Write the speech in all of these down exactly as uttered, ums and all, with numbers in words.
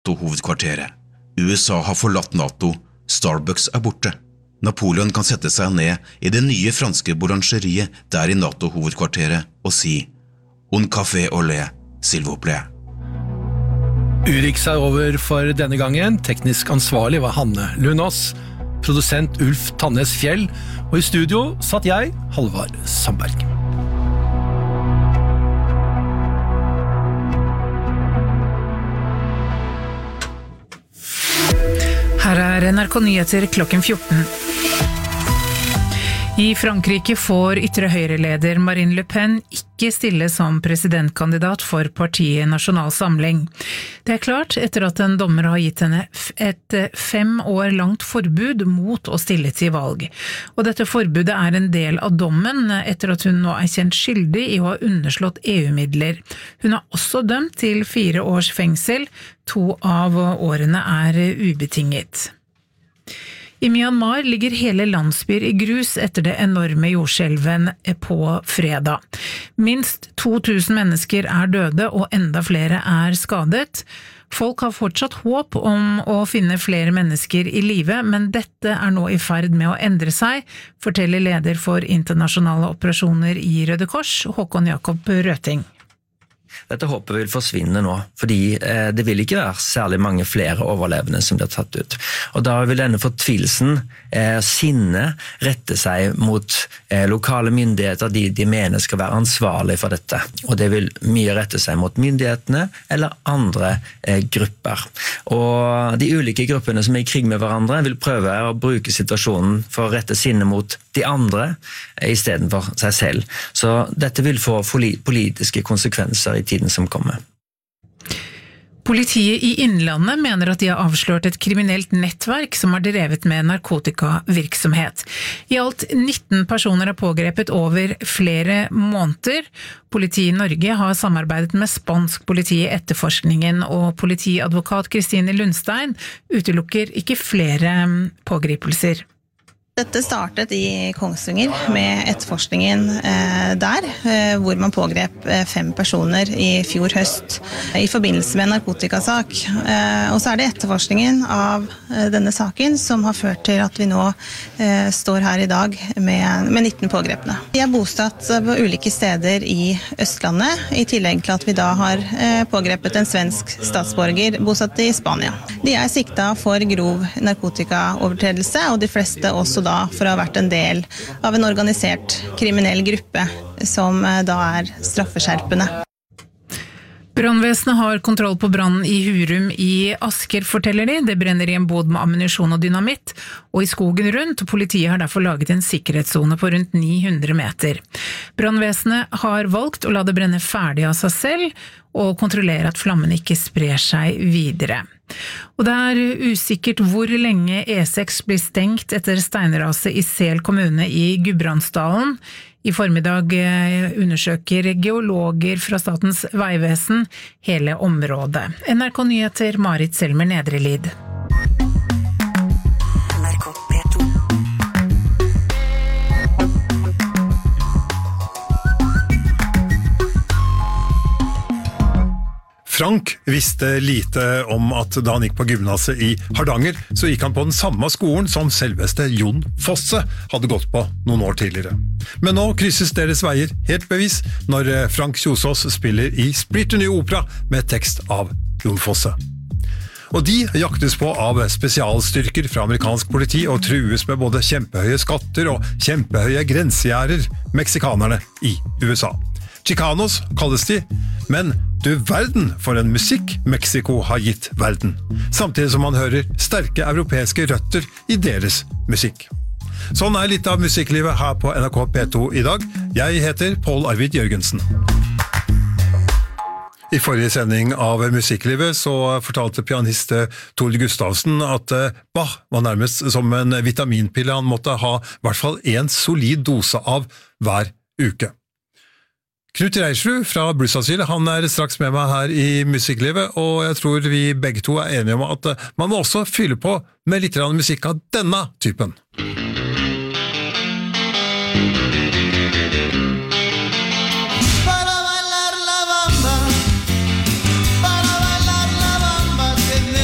NATO-hovedkvarteret. U S A har forlatt NATO, Starbucks er borte. Napoleon kan sette seg ned i det nye franske boulangeriet der i NATO-hovedkvarteret og si «Un café au lait, s'il vous plaît». Urix er over for denne gangen. Teknisk ansvarlig var Hanne Lunås, produsent Ulf Tannes Fjell, og i studio satt jeg, Halvard Sandberg. Her er N R K Nyheter klokken fjorten. I Frankrike får ytre høyreleder Marine Le Pen ikke stille som presidentkandidat for partiet Nasjonal Samling. Det er klart etter at en dommer har gitt henne et fem år langt forbud mot å stille til valg. Og dette forbudet er en del av dommen etter at hun nå er kjent skyldig i å ha underslått E U-midler. Hun er også dømt til fire års fengsel. To av årene er ubetinget. I Myanmar ligger hele landsbyer i grus etter det enorme jordskjelven på fredag. Minst to tusen mennesker er døde og enda flere er skadet. Folk har fortsatt håp om å finne flere mennesker i live, men dette er nå i ferd med å endre seg, forteller leder for internasjonale operasjoner i Røde Kors, Håkon Jakob Røting. Dette håpet vil forsvinne nå, fordi eh, det vil ikke være særlig mange flere overlevende som blir tatt ut. Og da vil denne fortvilelsen, eh, sinne, rette seg mot eh, lokale myndigheter, de de mener skal være ansvarlige for dette. Og det vil mye rette seg mot myndighetene eller andre eh, grupper. Og de ulike gruppene som er i krig med hverandre vil prøve å bruke situasjonen for å rette sinne mot de andre eh, i stedet for seg selv. Så dette vil få politiske konsekvenser i tiden som kommer. Politiet i Innlandet mener at de har avslørt et kriminelt nettverk som har drevet med narkotikavirksomhet. I alt nitten personer er pågrepet over flere måneder. Politiet i Norge har samarbeidet med spansk politi i etterforskningen, og politiadvokat Kristine Lundstein utelukker ikke flere pågripelser. Dette startet i Kongsvinger med etterforskningen eh, der, eh, hvor man pågrep eh, fem personer i fjor høst i forbindelse med en narkotikasak. Eh, og så er det etterforskningen av eh, denne saken som har ført til at vi nå eh, står her i dag med, med nitten pågrepne. De er bosatt på ulike steder i Østlandet, i tillegg til at vi da har eh, pågrepet en svensk statsborger bosatt i Spania. De er sikta for grov narkotikaovertredelse, og de fleste også da for å ha vært en del av en organisert kriminell gruppe som da er straffeskjerpende. Brannvesenet har kontroll på brannen i Hurum i Asker, forteller de. Det brenner i en bod med ammunisjon og dynamitt, og i skogen rundt. Politiet har derfor laget en sikkerhetszone på rundt ni hundre meter. Brannvesenet har valgt å la det brenne ferdig av seg selv, og kontrollere at flammen ikke sprer seg videre. Og det er usikkert hvor lenge E seks blir stengt etter steinraset i Sel kommune i Gudbrandsdalen. I formiddag undersøker geologer fra Statens vegvesen hele området. N R K Nyheter, Marit Selmer Nedrelid. Frank visste lite om at da han gikk på gymnaset i Hardanger, så gikk han på den samme skolen som selveste Jon Fosse hadde gått på noen år tidligere. Men nå krysses deres veier helt bevis når Frank Kjosås spiller i splitter ny opera med tekst av Jon Fosse. Og de jaktes på av spesialstyrker fra amerikansk politi og trues med både kjempehøye skatter og kjempehøye grensegjerder, meksikanerne i U S A. Chicanos kalles de, men du verden for en musikk Mexico har gitt verden, samtidig som man hører sterke europeiske røtter i deres musikk. Sånn er litt av musikklivet her på N R K P to i dag. Jeg heter Paul Arvid Jørgensen. I forrige sending av Musikklivet så fortalte pianist Tord Gustavsen at Bach var nærmest som en vitaminpille han måtte ha i hvert fall en solid dose av hver uke. Knut Reiersrud fra Blues Asyl, han er straks med meg her i Musikklivet, og jeg tror vi begge to er enige om at man må også fylle på med litt musikk av denne typen. Para bailar la bamba, para bailar la bamba,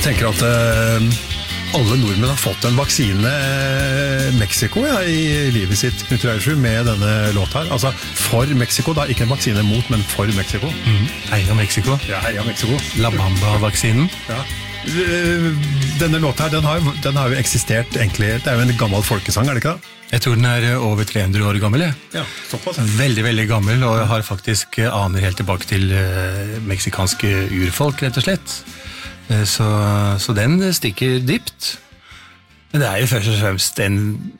Jeg tenker at uh, alle nordmenn har fått en vaksine uh, Mexico ja, i livet sitt, Knut Reiersrud, med denne låt her. Altså, for Mexico, da. Ikke en vaksine mot, men for Mexico. Mm. Heia Mexico. Ja, heia Mexico. La Bamba-vaksinen. Ja. Denne låta her, den har, den har jo eksistert egentlig, det er jo en gammel folkesang, er det ikke det? Jeg tror den er over tre hundre år gammel, jeg. Ja, såpass. Veldig, veldig gammel, og har faktisk aner helt tilbake til uh, meksikanske urfolk, rett og slett. Uh, så, så den stikker dypt. Men det er jo først og fremst en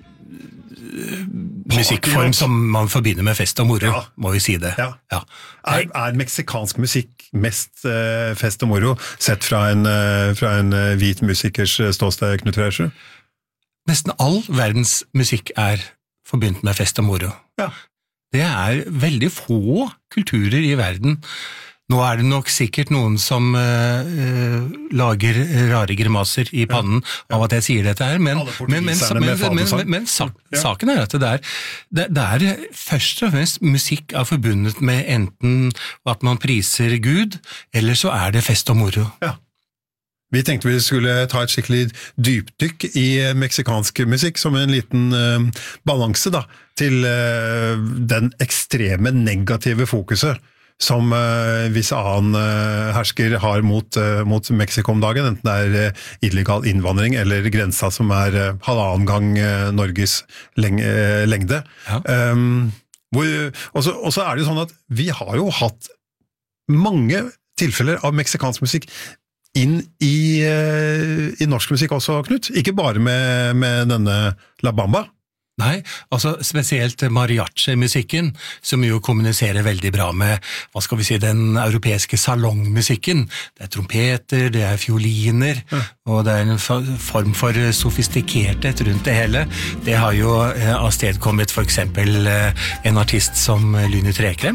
uh, musikkform som man forbinder med fest og moro, ja. Må vi si det. Ja. Ja. Er, er meksikansk musikk mest uh, fest og moro, sett fra en, uh, fra en uh, hvit musikers ståsted, Knut Reiersrud? Nesten all verdens musikk er forbundet med fest og moro. Ja. Det er veldig få kulturer i verden. Nå er det nok sikkert noen som uh, lager rare grimaser i pannen ja. Ja. Av at jeg sier dette her, men, men, men, men, men, men, men sak, ja. Saken er at det er, det, det er først og fremst musikk er forbundet med enten at man priser Gud, eller så er det fest og moro. Ja. Vi tenkte vi skulle ta et skikkelig dypdykk i meksikansk musikk som en liten uh, balanse da, til uh, den ekstreme negative fokuset som uh, viss annen uh, hersker har mot, uh, mot Mexico om dagen, enten det er uh, illegal innvandring eller grensa som er uh, halvannen gang uh, Norges leng uh, lengde. Ja. Um, hvor, også, også er det jo sånn at vi har jo hatt mange tilfeller av meksikansk musikk inn i, i norsk musikk også, Knut. Ikke bare med, med denne La Bamba. Nei, altså spesielt mariachi-musikken, som jo kommuniserer veldig bra med, hva skal vi si, den europeiske salongmusikken. Det er trompeter, det er fioliner, ja. Og det er en form for sofistikerte rundt det hele. Det har jo avstedkommet for eksempel en artist som Lyni Trekrem.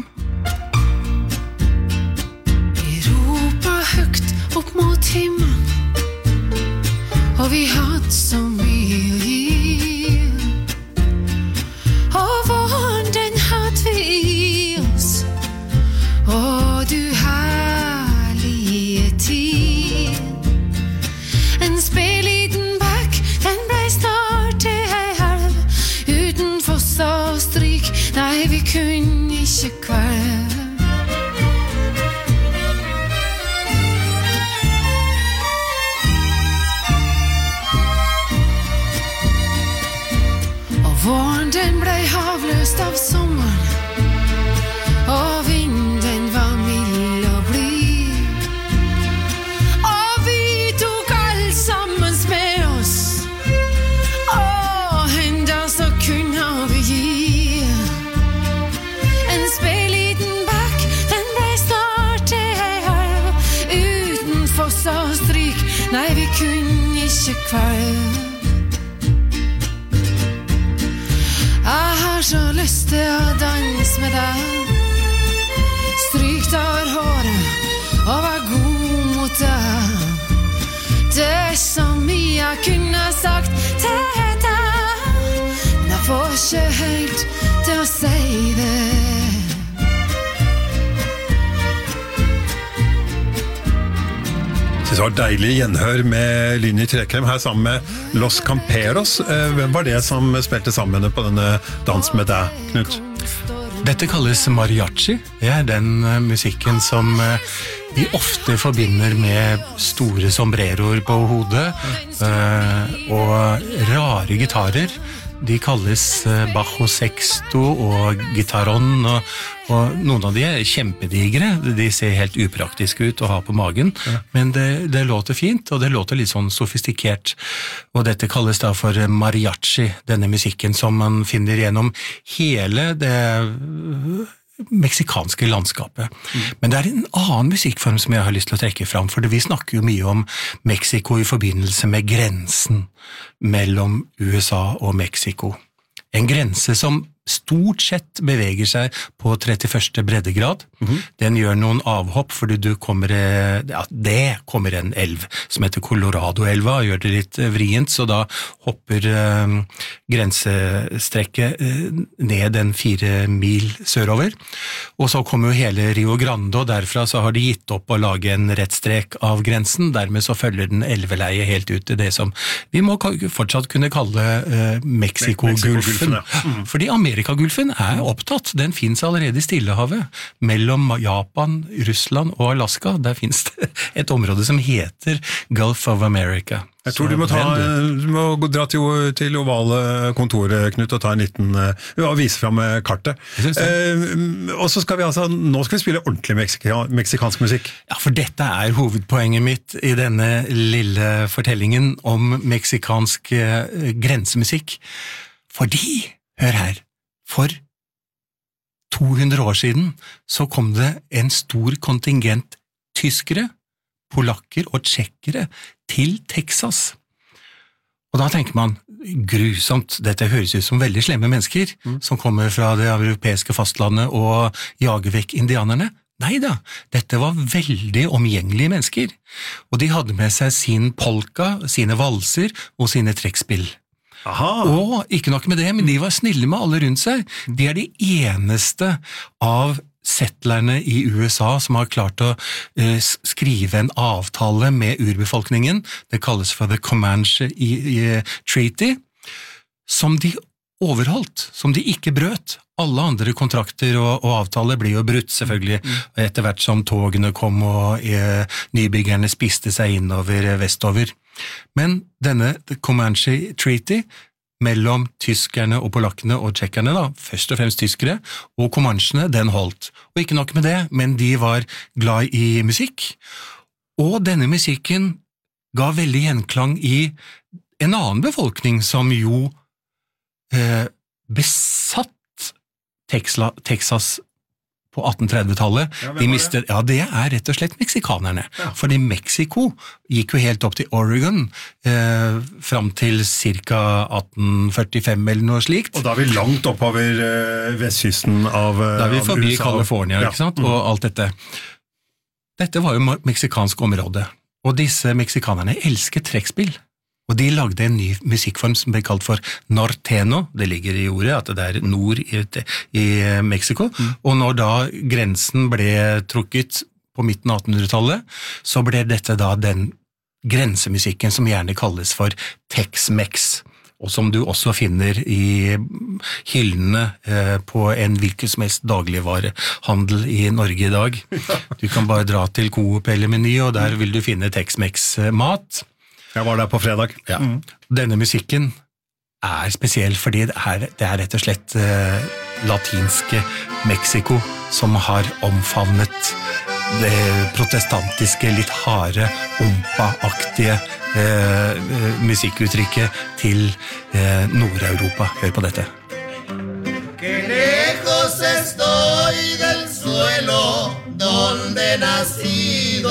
Opp mot himmelen, og vi hadde så mye å gi, og våren den hadde vi i oss, og du herlige tid. En spilliten bakk, den ble snart til ei halv, uten foss og stryk, nei vi kunne ikke kvelv. Våren den ble havløst av sommeren, og vinden var mild og blid. Og vi tok alt sammen med oss, og enda så kunne vi gi. En spilliten bakk, den ble snart til ei halv, uten foss og stryk, nei vi kunne ikke kvelv. Jeg har så lyst til å danse med deg, stryk deg over håret og vær god mot deg. Det er så mye jeg kunne sagt til deg, men jeg får ikke helt til å si det. Det var deilig gjenhør med Lyni Trekrem her sammen med Los Camperos. Hvem var det som spilte sammen på denne Dans med deg, Knut? Dette kalles mariachi. Det er den musikken som vi ofte forbinder med store sombreroer på hodet og rare gitarer. De kalles bajo sexto og gitaron, og, og noen av de er kjempedigre. De ser helt upraktiske ut å ha på magen, ja. Men det, det låter fint, og det låter litt sånn sofistikert. Og dette kalles da for mariachi, denne musikken som man finner gjennom hele det meksikanske landskapet. Mm. Men det er en annen musikkform som jeg har lyst til å trekke fram, for vi snakker jo mye om Mexico i forbindelse med grensen mellom U S A og Mexico. En grense som stort sett beveger seg på trettiførste breddegrad. Mm-hmm. Den gjør noen avhopp, fordi du kommer, ja, det kommer en elv som heter Colorado-elva, og gjør det litt vrient, så da hopper eh, grensestrekket eh, ned en fire mil sørover. Og så kommer jo hele Rio Grande, og derfra så har de gitt opp å lage en rettstrek av grensen, dermed så følger den elveleie helt ut til det som vi må fortsatt kunne kalle eh, Mexiko-gulfen. Ja. Mm. Fordi Amerikagulfen er opptatt, den finnes allerede i Stillehavet, mellom Japan, Russland og Alaska. Der finnes det et område som heter Gulf of America. Jeg tror du må, ta, du må dra til, til ovale kontoret, Knut, og ta en liten, ja, vise frem kartet. Eh, og så skal vi altså, nå skal vi spille ordentlig meksika, meksikansk musikk. Ja, for dette er hovedpoenget mitt i denne lille fortellingen om meksikansk eh, grensemusikk. Fordi, hør her, for to hundre år siden så kom det en stor kontingent tyskere, polakker og tsjekkere til Texas. Og da tenker man, grusomt, dette høres ut som veldig slemme mennesker, mm. som kommer fra det europeiske fastlandet og jager vekk indianerne. Neida, dette var veldig omgjengelige mennesker, og de hadde med seg sin polka, sine valser og sine trekkspill. Aha. Og ikke nok med det, men de var snille med alle rundt seg. De er de eneste av settlerne i U S A som har klart å uh, skrive en avtale med urbefolkningen, det kalles for The Comanche Treaty, som de overholdt, som de ikke brøt. Alle andre kontrakter og, og avtaler ble jo brutt, selvfølgelig, mm. etter hvert som togene kom og uh, nybyggerne spiste seg innover uh, vestover. Men denne The Comanche Treaty mellom tyskerne og polakkene og tsjekkerne, da, først og fremst tyskere, og comanchene, den holdt. Og ikke nok med det, men de var glad i musikk, og denne musikken ga veldig gjenklang i en annen befolkning som jo eh, besatt Texla, Texas på atten-tredve-tallet. Ja, de mistet, ja, det er rett og slett meksikanerne. Ja. Fordi Mexico gikk jo helt opp til Oregon eh, fram til cirka atten førtifem eller noe slikt. Og da er vi langt oppover eh, vestkysten av eh, Da er vi forbi U S A. California, ja. ikke sant? Og alt dette. Dette var jo meksikansk område, og disse meksikanerne elsket trekkspill. Og de lagde en ny musikkform som ble kalt for norteno, det ligger i ordet, at det er nord i, i Mexico, mm. og når da grensen ble trukket på midten av attenhundretallet, så ble dette da den grensemusikken som gjerne kalles for Tex-Mex, og som du også finner i hyllene eh, på en hvilken som helst dagligvarehandel i Norge i dag. Du kan bare dra til Coop eller Meny, og der vil du finne Tex-Mex-mat. Jeg var der på fredag. Ja. Mm. Denne musikken er spesiell, fordi det er, det er rett og slett eh, latinske Mexico som har omfavnet det protestantiske, litt harde, ompa-aktige eh, musikkuttrykket til eh, Nord-Europa. Hør på dette. Que lejos estoy del suelo donde nacido.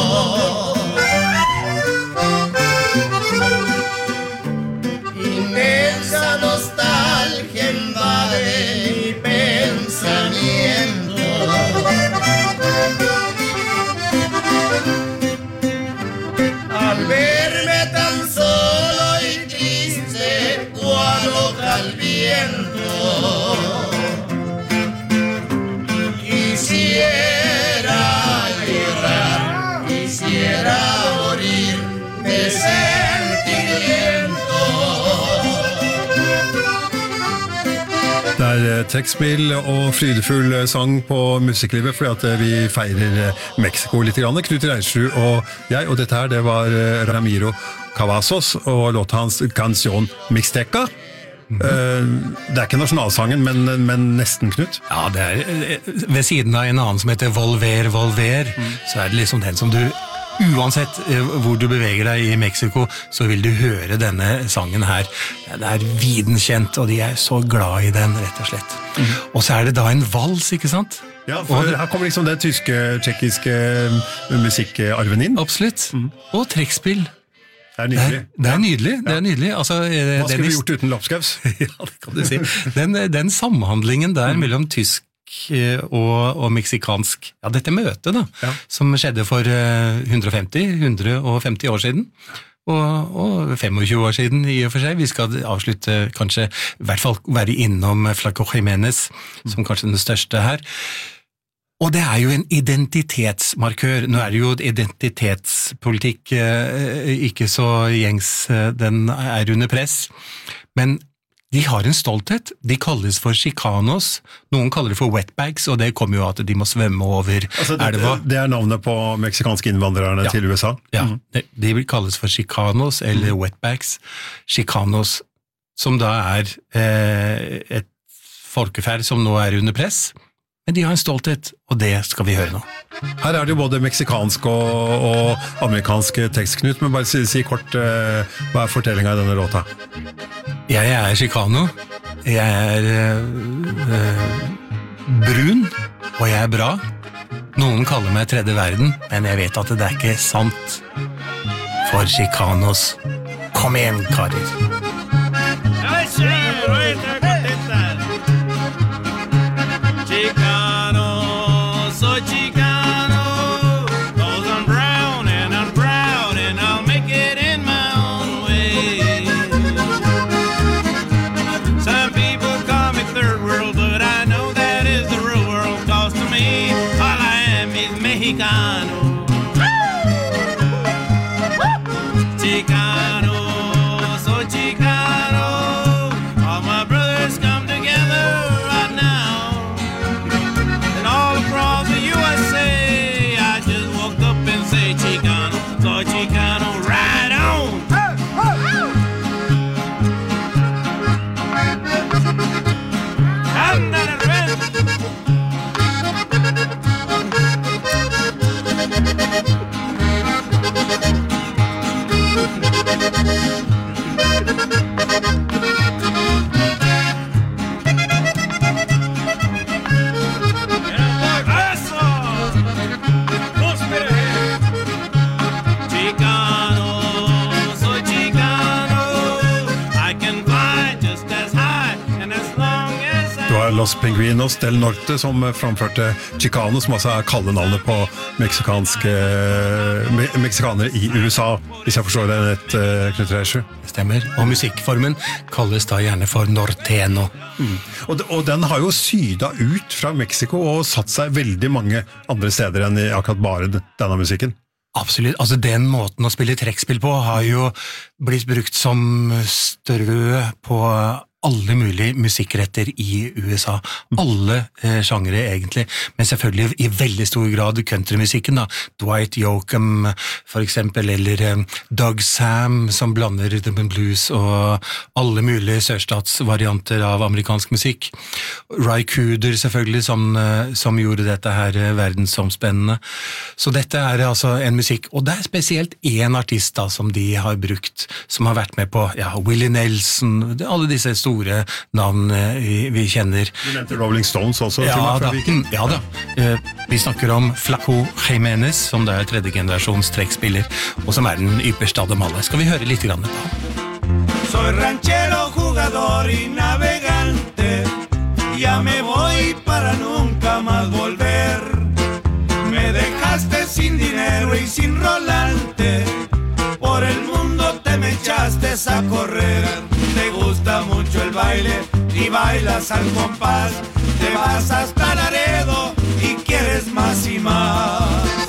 Inmensa nostalgia invade mi pensamiento. Al verme tan solo y triste, cual hoja al viento, quisiera llorar, quisiera morir de sentimiento. Det er tekstspill og frydefull sang på musikklivet, fordi at vi feirer Mexico litt grann. Knut Reiersrud og jeg, og dette her, det var Ramiro Cavazos og låta hans Canción Mixteca. Mm-hmm. Det er ikke nasjonalsangen, men, men nesten, Knut. Ja, det er ved siden av en annen som heter Volver, Volver, mm. så er det liksom den som du uansett hvor du beveger deg i Mexico, så vil du høre denne sangen her. Den er videnkjent, og de er så glad i den, rett og slett. Mm. Og så er det da en vals, ikke sant? Ja, for og, her kommer liksom den tyske, tjekkiske musikkarven inn. Absolutt. Mm. Og trekkspill. Det er nydelig. Det er, det er nydelig, det er nydelig. Altså, Hva skulle den, vi gjort uten Lapskaus? ja, det kan du si. Den, den samhandlingen der mm. mellom tysk og, og meksikansk, ja, dette møtet da, ja. Som skjedde for hundre og femti år siden, og, og tjuefem år siden i og for seg. Vi skal avslutte kanskje, i hvert fall være innom Flaco Jiménez, som kanskje den største her. Og det er jo en identitetsmarkør. Nå er det jo identitetspolitikk ikke så gjengs, den er under press, men de har en stolthet. De kalles for chicanos, noen kaller det for wetbags, og det kommer jo at de må svømme over altså det, elva. Det er navnet på meksikanske innvandrerne ja. Til U S A? Ja, mm. de, de vil kalles for chicanos eller mm. wetbags. Chicanos, som da er eh, et folkeferd som nå er under press, men de har en stolthet, og det skal vi høre nå. Her er det jo både meksikansk og, og amerikansk tekst, Knut, men bare si, si kort, uh, hva er fortellingen i denne låta? Jeg er chicano, jeg er uh, uh, brun, og jeg er bra. Noen kaller meg tredje verden, men jeg vet at det er ikke sant. For chicanos, kom igjen, karer. Jeg ser, og jeg tar Chicano, soy Chicano, 'cause I'm brown and I'm proud and I'll make it in my own way. Some people call me third world, but I know that is the real world, 'cause to me, all I am is Mexicano. Chicano, soy Chicano, all my brothers come together right now. U S A, I just woke up and say Chicano, so Chicano, right on. I'm not a red. Los Pingüinos del Norte, som framførte Chicano, som altså er kallenavnet på meksikanske me, meksikanere i U S A, hvis jeg forstår det rett, Knut Reischer. Stemmer, og musikkformen kalles da gjerne for norteno. Mm. Og, og den har jo syda ut fra Meksiko og satt seg veldig mange andre steder enn i akkurat bare denne musikken. Absolutt, altså den måten å spille trekkspill på har jo blitt brukt som strø på alle mulige musikkretter i U S A. Alle eh, sjangere egentlig, men selvfølgelig i veldig stor grad countrymusikken da. Dwight Yoakam for eksempel, eller eh, Doug Sam som blander rhythm and blues og alle mulige sørstatsvarianter av amerikansk musikk. Ry Cooder selvfølgelig som, eh, som gjorde dette her eh, verdensomspennende. Så dette er altså en musikk, og det er spesielt en artist da som de har brukt, som har vært med på, ja, Willie Nelson, alle disse store store navn vi, vi kjenner. Du nevnte Rolling Stones også. Ja da, ja da. Vi snakker om Flaco Jiménez, som det er tredje generasjons trekkspiller, og som er den ypperste av dem alle. Skal vi høre litt grann på? Soy ranchero, jugador y navegante, ya me voy para nunca más volver. Me dejaste sin dinero y sin rolante, por el mundo te me echaste a correr. Te gusta mucho el baile y bailas al compás, te vas hasta Laredo y quieres más y más.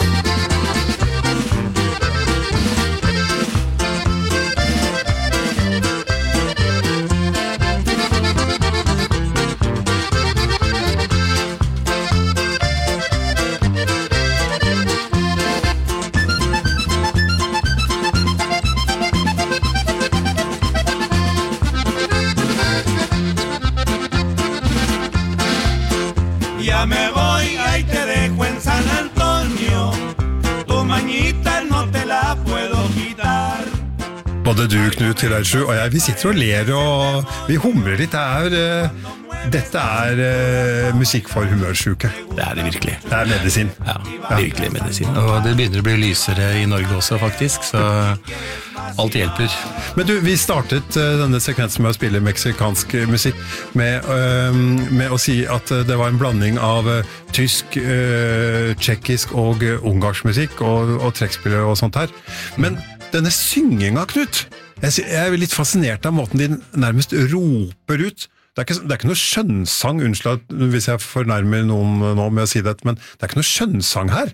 Ya me voy, ahí te dejo en San Antonio, tu mañita no te la puedo quitar. Både du, Knut Reischer, og jeg, vi sitter og ler og vi humrer litt. Det er, Dette er uh, musikk for humørsyke. Det er det virkelig. Det er medisin. Ja, virkelig medisin. Og det begynner å bli lysere i Norge også, faktisk, så alt hjelper. Men du, vi startet uh, denne sekvensen med å spille meksikansk musikk med, uh, med å si at det var en blanding av uh, tysk, uh, tjekkisk og uh, ungarsk musikk og, og trekkspillere og sånt her. Men denne synginga, Knut, jeg, jeg er litt fascinert av måten de nærmest roper ut. Det er, ikke, det er ikke noe skjønnsang, unnskyld hvis jeg fornærmer noen nå med å si det, men det er ikke noe skjønnsang her.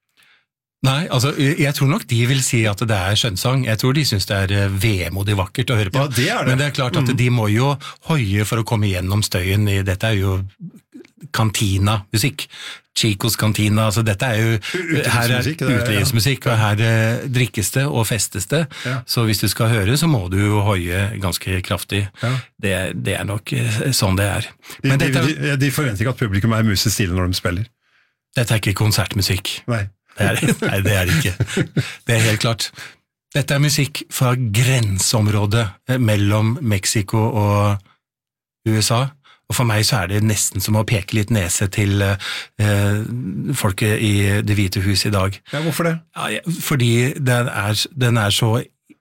Nei, altså, jeg tror nok de vil si at det er skjønnsang. Jeg tror de synes det er vemodig vakkert å høre på. Ja, det er det. Men det er klart at de må jo hoie for å komme gjennom støyen. Dette er jo kantina-musikk. Chicos kantina, altså dette er jo her er utelivsmusikk, og her eh, drikkes det og festes det, ja. Så hvis du skal høre, så må du jo hoie ganske kraftig. Ja. Det, det er nok sånn det er. Men de, dette, de, de forventer ikke at publikum er musestille når de spiller. Dette er ikke konsertmusikk. Nei. Det er, nei, det er ikke. Det er helt klart. Dette er musikk fra grenseområdet mellom Mexico og U S A. Og for meg så er det nesten som å peke litt nese til eh, folket i Det hvite hus i dag. Ja, hvorfor det? Ja, fordi den er, den er så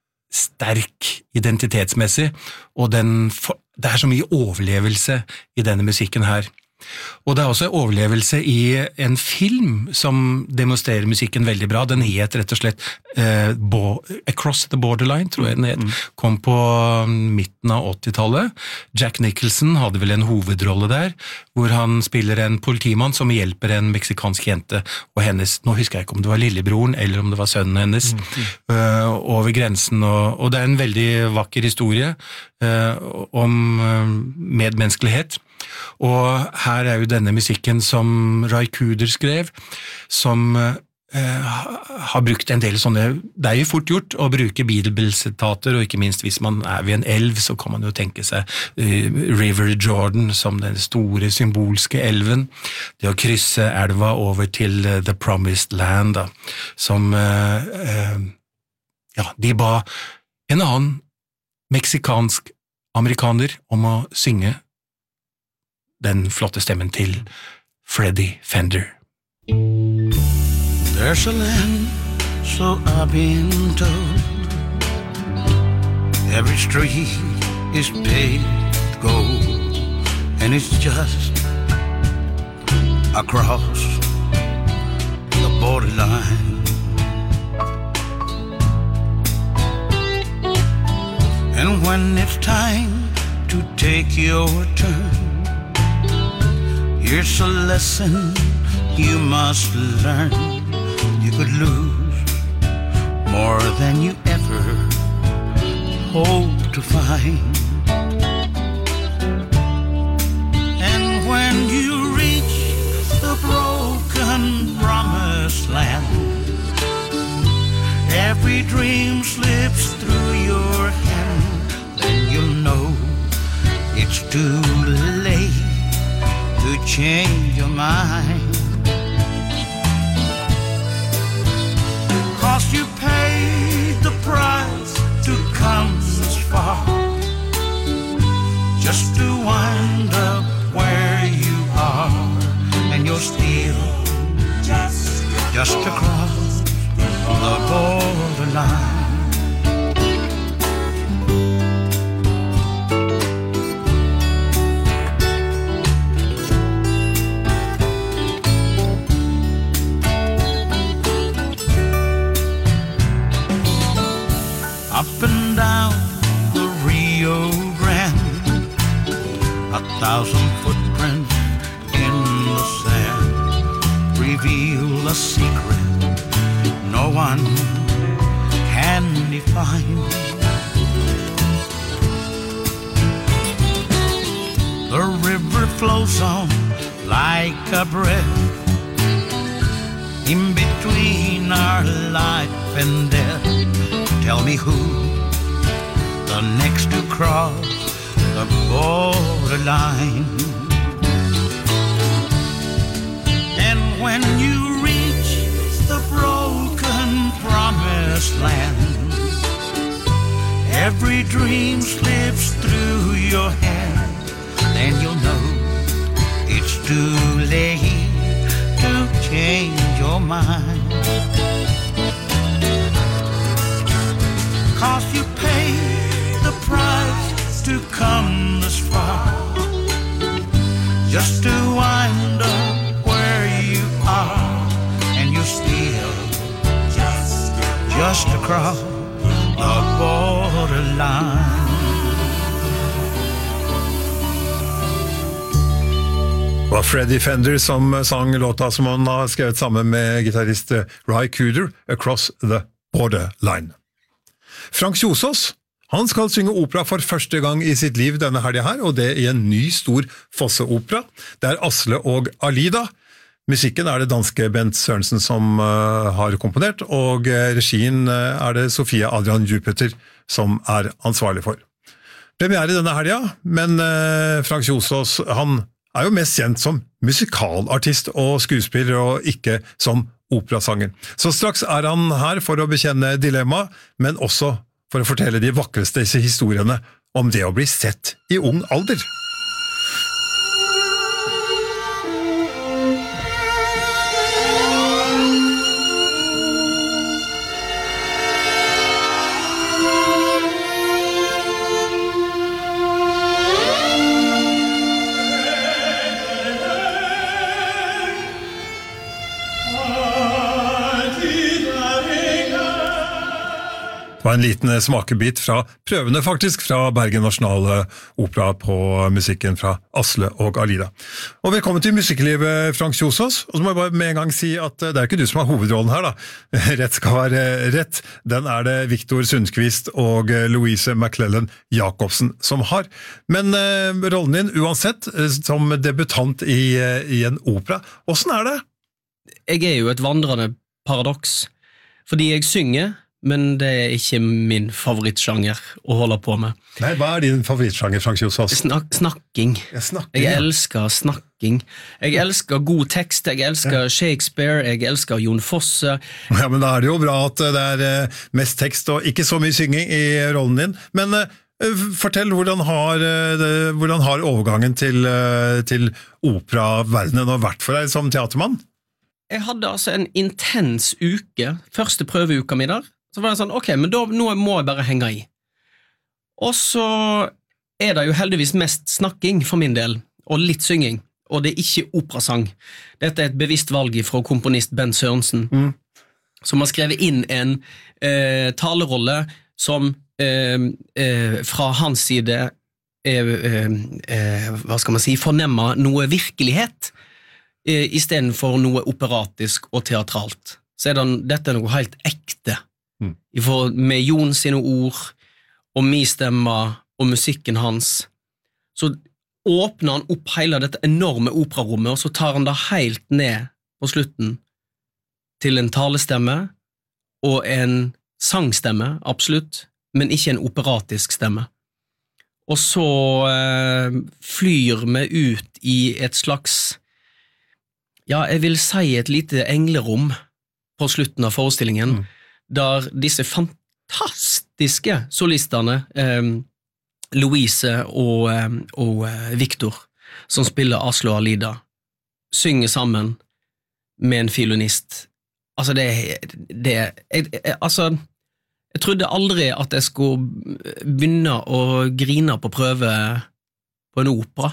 sterk identitetsmessig, og den, det er så mye overlevelse i denne musikken her. Og det er også overlevelse i en film som demonstrerer musikken veldig bra. Den het rett og slett eh, Bo- Across the Borderline, tror jeg den het. Kom på midten av åttitallet. Jack Nicholson hadde vel en hovedrolle der, hvor han spiller en politimann som hjelper en meksikansk jente og hennes, nå husker jeg ikke om det var lillebroren eller om det var sønnen hennes, mm. uh, over grensen. Og, og det er en veldig vakker historie uh, om uh, medmenneskelighet. Og her er jo denne musikken som Ray Cooder skrev, som eh, har brukt en del sånne, det er jo fort gjort å bruke bibelsitater, og ikke minst hvis man er ved en elv, så kan man jo tenke seg uh, River Jordan som den store symbolske elven, det å krysse elva over til uh, The Promised Land, da, som uh, uh, ja, de ba en annen meksikansk amerikaner om å synge den flotte stemmen til Freddie Fender. There's a land, so I've been told. Every street is paved gold, and it's just across the borderline. And when it's time to take your turn, here's a lesson you must learn. You could lose more than you ever hope to find. And when you reach the broken promised land, every dream slips through your hand, then you'll know it's too late to change your mind. 'Cause you paid the price to come this far, just to wind up where you are, and you're still just, just across the borderline. Up and down the Rio Grande, a thousand footprints in the sand reveal a secret no one can define. The river flows on like a breath in between our life and death. Tell me who the next to cross the borderline. And when you reach the broken promised land, every dream slips through your hand, then you'll know line. 'Cause you pay the price to come this far, just to wind up where you are, and you're still just, just across the borderline. Det var Freddie Fender som sang låta som han har skrevet sammen med gitarrist Ry Cooder, Across the Borderline. Frank Kjosås, han skal synge opera for første gang i sitt liv denne helgen her, og det i en ny stor Fosse-opera. Det er Asle og Alida. Musikken er det danske Bent Sørensen som uh, har komponert, og regien uh, er det Sofia Adrian Jupiter som er ansvarlig for. Premiere denne helgen, men uh, Frank Kjosås, han er jo mest kjent som musikalartist og skuespiller, og ikke som operasanger. Så straks er han her for å bekjenne dilemma, men også for å fortelle de vakreste historiene om det å bli sett i ung alder. Det var en liten smakebit fra prøvene faktisk fra Bergen Nasjonale Opera på musikken fra Asle og Alida. Og velkommen til musikklivet, Frank Kjosås. Og så må jeg bare med en gang si at det er ikke du som har hovedrollen her da. Rett skal være rett. Den er det Victor Sundqvist og Louise McClellan Jacobsen som har. Men uh, rollen din uansett, som debutant i, i en opera, hvordan er det? Jeg er jo et vandrende paradoks, fordi jeg synger, men det er ikke min favorittsjanger å holde på med. Nei, hva er din favorittsjanger, Frank Kjosås? Snak snakking. Ja, snakking. Jeg ja. elsker snakking. Jeg elsker god tekst, jeg elsker ja. Shakespeare, jeg elsker Jon Fosse. Ja, men da er det jo bra at det er mest tekst og ikke så mye synging i rollen din. Men uh, fortell, hvordan har, uh, hvordan har overgangen til, uh, til operaverdenen og vært for deg som teatermann? Jeg hadde altså en intens uke, første prøveuka mi der. Så var det sånn, ok, men da, nå må jeg bare henge i. Og så er det jo heldigvis mest snakking for min del, og litt synging, og det er ikke operasang. Dette er et bevisst valg fra komponist Bent Sørensen, mm. som har skrevet inn en eh, talerolle som eh, eh, fra hans side eh, eh, hva skal man si, fornemmer noe virkelighet, eh, i stedet for noe operatisk og teatralt. Så er det, dette er noe helt ekte. Mm. For med Jon sine ord og min stemme og musikken hans, så åpner han opp hele dette enorme operarommet, og så tar han det helt ned på slutten til en talestemme og en sangstemme, absolutt, men ikke en operatisk stemme. Og så eh, flyr vi ut i et slags, ja, jeg vil si et lite englerom på slutten av forestillingen, mm. der disse fantastiske solisterne, eh, Louise og, eh, og eh, Victor, som spiller Asle og Alida, synger sammen med en fiolinist. Altså, det, det jeg, jeg, altså, jeg trodde aldri at jeg skulle begynne å grine på prøve på en opera.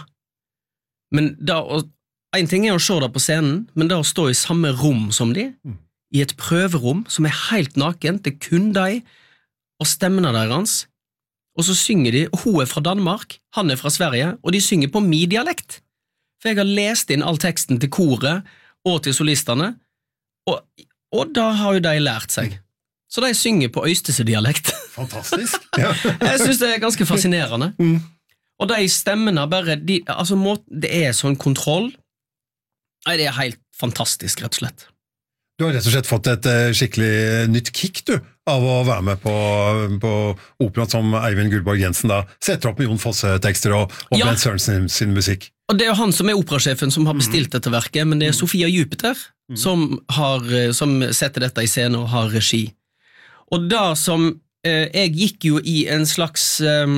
Men da, en ting er å se det på scenen, men da å stå i samme rom som de, mm. i et prøverom som er helt naken, det er kun de og stemmene deres, og så synger de, og hun er fra Danmark, han er fra Sverige, og de synger på min dialekt. For jeg har lest inn all teksten til koret og til solistene, og, og da har jo de lært seg. Så de synger på øystese-dialekt. Fantastisk. Ja. Jeg synes det er ganske fascinerende. Mm. Og de stemmene bare, de, altså må, det er sånn kontroll, nei, det er helt fantastisk, rett og slett. Du har rett og slett fått et skikkelig nytt kick, du, av å være med på, på opera som Eivind Gullborg Jensen da setter opp med Jon Fosse-tekster og, og ja. Bent Sørensen sin, sin musikk. Og det er jo han som er operasjefen som har bestilt dette verket, men det er Sofia Jupiter mm. som, har, som setter dette i scene og har regi. Og da som, eh, jeg gikk jo i en slags, eh,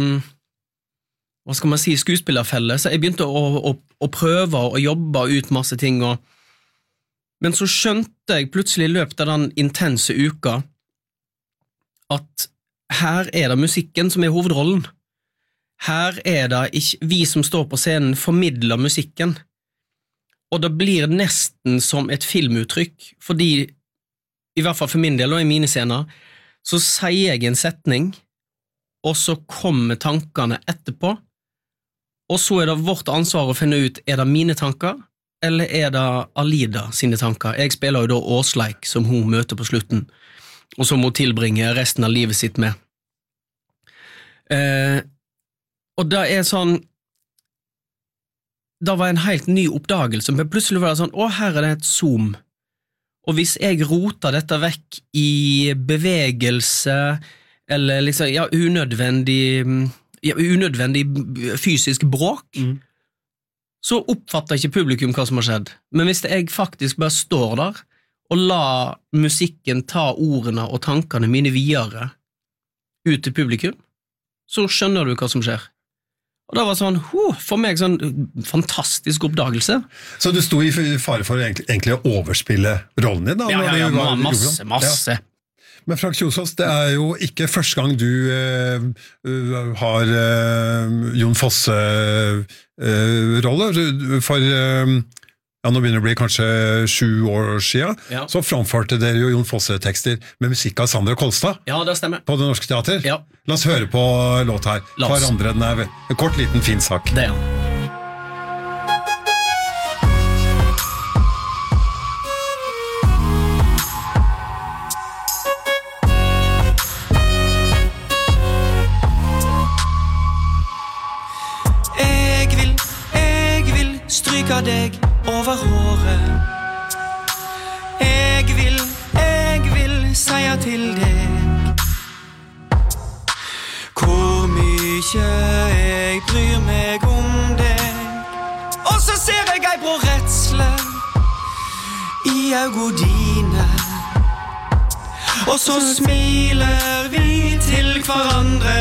hva skal man si, skuespillerfelle, så jeg begynte å, å, å prøve og jobbe ut masse ting og Men så skjønte jeg plutselig i løpet av den intense uka at her er det musikken som er hovedrollen. Her er det ikke vi som står på scenen formidler musikken. Og det blir nesten som et filmuttrykk, fordi i hvert fall for min del og i mine scener, så sier jeg en setning, og så kommer tankene etterpå, og så er det vårt ansvar å finne ut, er det mine tanker, eller er det Alida sine tanker? Jeg spiller jo da Åsleik, som hun møter på slutten, og som hun tilbringer resten av livet sitt med. Eh, og det er sånn, det var en helt ny oppdagelse, men plutselig var det sånn, å, her er det et zoom. Og hvis jeg roter dette vekk i bevegelse, eller liksom, ja, unødvendig, ja, unødvendig fysisk bråk, mm. så oppfatter ikke publikum hva som har skjedd. Men hvis jeg faktisk bare står der, og la musikken ta ordene og tankene mine videre ut til publikum, så skjønner du hva som skjer. Og det var sånn, huh, for meg sånn fantastisk oppdagelse. Så du sto i fare for egentlig, egentlig å overspille rollen din da? Ja, ja, ja, var, masse, masse. Ja. Men Frank Kjosås, det er jo ikke første gang du uh, uh, har uh, Jon Fosse-rolle, uh, for uh, ja, nå begynner det å bli kanskje sju år siden, ja. Så framførte dere jo Jon Fosse-tekster med musikk av Sandra Kolstad. Ja, det stemmer. På Det Norske Teater. Ja. La oss høre på låt her. For andre, den er en kort, liten, fin sak. Det er Jeg vil, jeg vil stryke deg over håret. Jeg vil, jeg vil sige til deg hvor mye jeg bryr meg om deg. Og så ser jeg ei brå redsle i øynene dine, og så smiler vi til hverandre.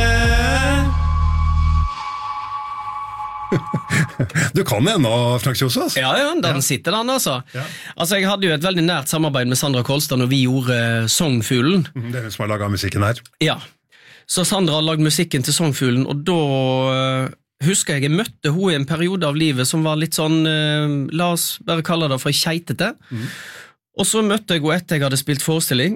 Du kan ennå, Frank Kjosås. Ja, ja, den ja. Sitter den altså. Ja. Altså, jeg hadde jo et veldig nært samarbeid med Sandra Kolstad når vi gjorde Songfuglen. Mm, det er hun som har laget musikken her. Ja, så Sandra har lagd musikken til Songfuglen, og da uh, husker jeg jeg møtte hun i en periode av livet som var litt sånn, uh, la oss bare kalle det for keitete. Mm. Og så møtte jeg henne etter jeg hadde spilt forestilling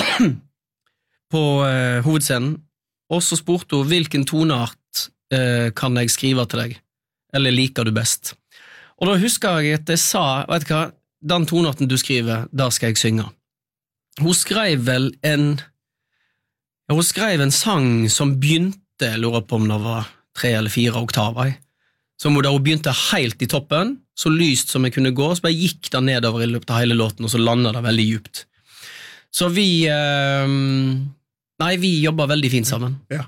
på uh, hovedscenen, og så spurte hun hvilken toneart uh, kan jeg skrive til deg? Eller liker du best? Og da husker jeg at jeg sa, vet du hva, den tonearten du skriver, da skal jeg synge. Hun skrev vel en, ja, hun skrev en sang som begynte, jeg lurer på om det var tre eller fire oktaver, som da hun begynte helt i toppen, så lyst som jeg kunne gå, så bare gikk det nedover i løpet av hele låten, og så landet det veldig djupt. Så vi, eh, nei, vi jobber veldig fint sammen. Ja.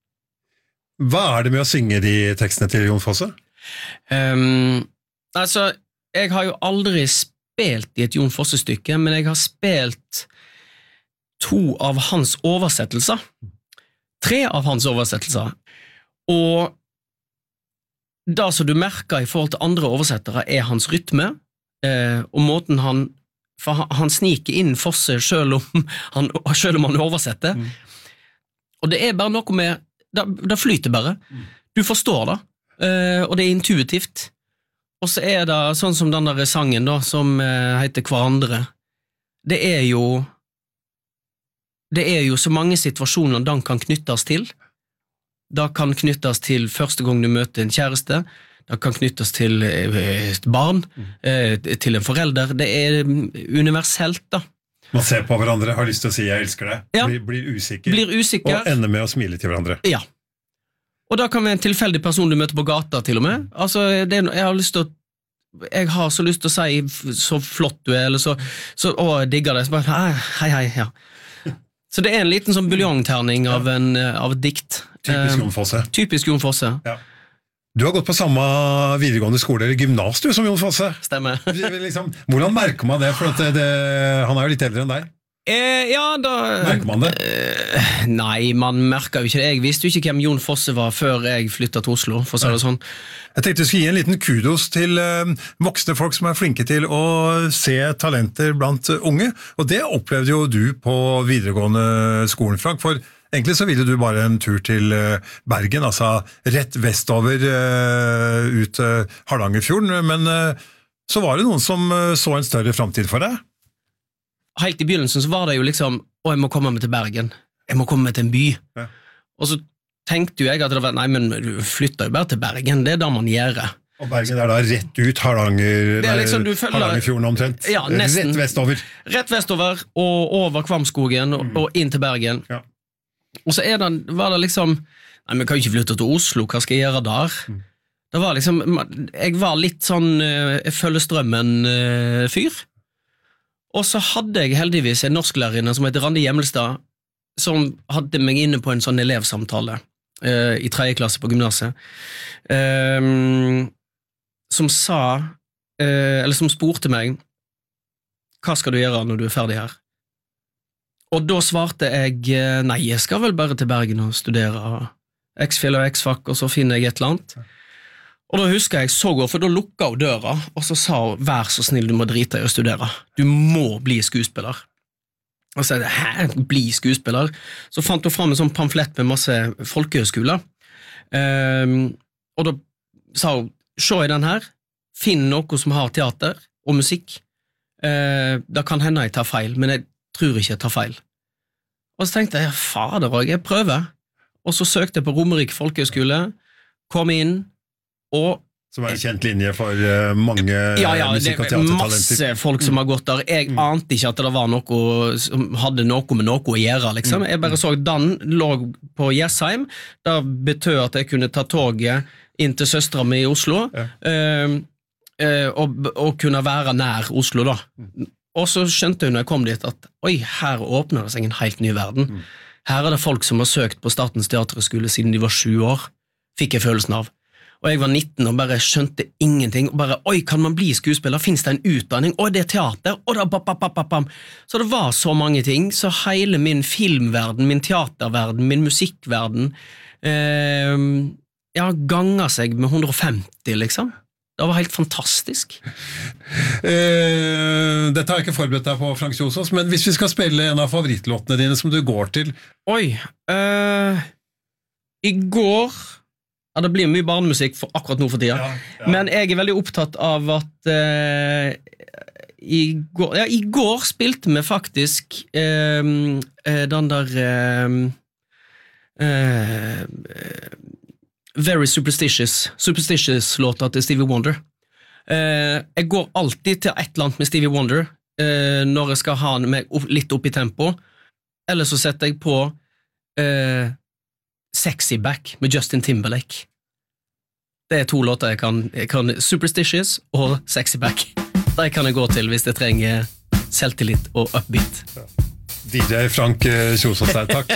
Hva er det med å synge de tekstene til Jon Fosse? Um, altså, jeg har jo aldri spilt i et Jon Fosse-stykke, men jeg har spilt to av hans oversettelser. Tre av hans oversettelser. Og det som du merker i forhold til andre oversettere er hans rytme, eh, og måten han, for han, han sniker inn Fosse selv om han, selv om han oversetter. Mm. Og det er bare noe med, det, det flyter bare. Du forstår det. Uh, og det er intuitivt. Og så er det sånn som den der sangen da, som uh, heter Hverandre. Det er jo det er jo så mange situasjoner den kan knyttes til. Det kan knyttes til første gang du møter en kjæreste, det kan knyttes til uh, et barn, uh, til en forelder. Det er universelt da. Man ser på hverandre, har lyst til å si jeg elsker deg, ja. blir, blir, usikker, blir usikker, og ender med å smile til hverandre. Ja. Og da kan være en tilfeldig person du møter på gata til og med. Altså, det er, jeg har lyst til å jeg har så lyst til å si så flott du er, eller så, så å, jeg digger det. Så bare, hei, hei, ja. Så det er en liten sånn buljongterning av, en, av et dikt. Typisk Jon Fosse. Typisk Jon Fosse. Ja. Du har gått på samme videregående skole, eller gymnas du, som Jon Fosse. Stemmer. liksom, hvordan merker man det? For at det, det, han er jo litt eldre enn deg. Eh, ja, da... Merker man det? Eh, nei, man merker jo ikke det. Jeg visste jo ikke hvem Jon Fosse var før jeg flyttet til Oslo, for å si det sånn. Jeg tenkte jeg skulle gi en liten kudos til uh, voksne folk som er flinke til å se talenter blant unge, og det opplevde jo du på videregående skolen, Frank, for egentlig så ville du bare en tur til uh, Bergen, altså rett vestover uh, ut uh, Hardangerfjorden, men uh, så var det noen som uh, så en større fremtid for deg. Helt i begynnelsen så var det jo liksom, å, jeg må komme meg til Bergen, jeg må komme meg til en by, ja. Og så tenkte jo jeg at det var, nei, men du flytter jo bare til Bergen, det er da man gjør det. Og Bergen er da rett ut Hardanger, liksom, følger, Hardangerfjorden omtrent, ja, nesten, rett vestover. Rett vestover, og over Kvamskogen, og, mm. og inn til Bergen. Ja. Og så er det, var det liksom, nei, men kan jo ikke flytte til Oslo, hva skal jeg gjøre der? Mm. Det var liksom, jeg var litt sånn, jeg følger strømmen-fyr, og så hadde jeg heldigvis en norsklærerinne som heter Randi Hjemmelstad, som hadde meg inne på en sånn elevsamtale uh, i tredje klasse på gymnaset, um, som sa, uh, eller som spurte meg, hva skal du gjøre når du er ferdig her? Og da svarte jeg, nei, jeg skal vel bare til Bergen og studere X-Fil og X-Fac, og så finner jeg et eller annet. Og da husker jeg så går, for da lukket hun døra, og så sa hun, vær så snill, du må drite i å studere. Du må bli skuespiller. Og så sa jeg, hæ, bli skuespiller? Så fant hun frem en sånn pamflett med masse folkehøyskoler. Um, og da sa hun, se i den her, finn noe som har teater og musikk. Uh, da kan hende jeg tar feil, men jeg tror ikke jeg tar feil. Og så tenkte jeg, fader, jeg prøver. Og så søkte jeg på Romerike folkehøyskole, kom inn, og som er en kjent linje for uh, mange ja, ja, musikk- og teatertalenter. Ja, ja, masse folk som har gått der. Jeg mm. ante ikke at det var noe som hadde noe med noe å gjøre, liksom. Jeg bare så den lå på Jessheim, det betød at jeg kunne ta toget inn til søstra mi i Oslo, ja. uh, uh, og, og kunne være nær Oslo da. Mm. Og så skjønte jeg når jeg kom dit at, oi, her åpner det seg en helt ny verden. Mm. Her er det folk som har søkt på Statens teaterskole siden de var sju år, fikk jeg følelsen av. Og jeg var nitten og bare skjønte ingenting, og bare, oi, kan man bli skuespiller? Finns det en utdanning? Oi, det er teater? Og da, bap, bap, bap, bap. Så det var så mange ting, så hele min filmverden, min teaterverden, min musikkverden, eh, ja, ganger seg med hundre og femti, liksom. Det var helt fantastisk. Eh, dette har jeg ikke forberedt deg på, Frank Kjosås, men hvis vi skal spille en av favorittlåtene dine som du går til? Oi, eh, i går... Ja, det blir mye barnemusikk for akkurat nå for tida. Ja, ja. Men jeg er veldig opptatt av at uh, i, går, ja, i går spilte vi faktisk uh, uh, den der uh, uh, Very Superstitious Superstitious-låta til Stevie Wonder. Uh, jeg går alltid til et eller annet med Stevie Wonder uh, når jeg skal ha meg opp, litt opp i tempo, eller så setter jeg på uh, Sexy Back med Justin Timberlake. Det er to låter jeg kan, jeg kan Superstitious og Sexy Back. De kan jeg gå til hvis jeg trenger selvtillit og upbeat. D J Frank Kjosås der, takk.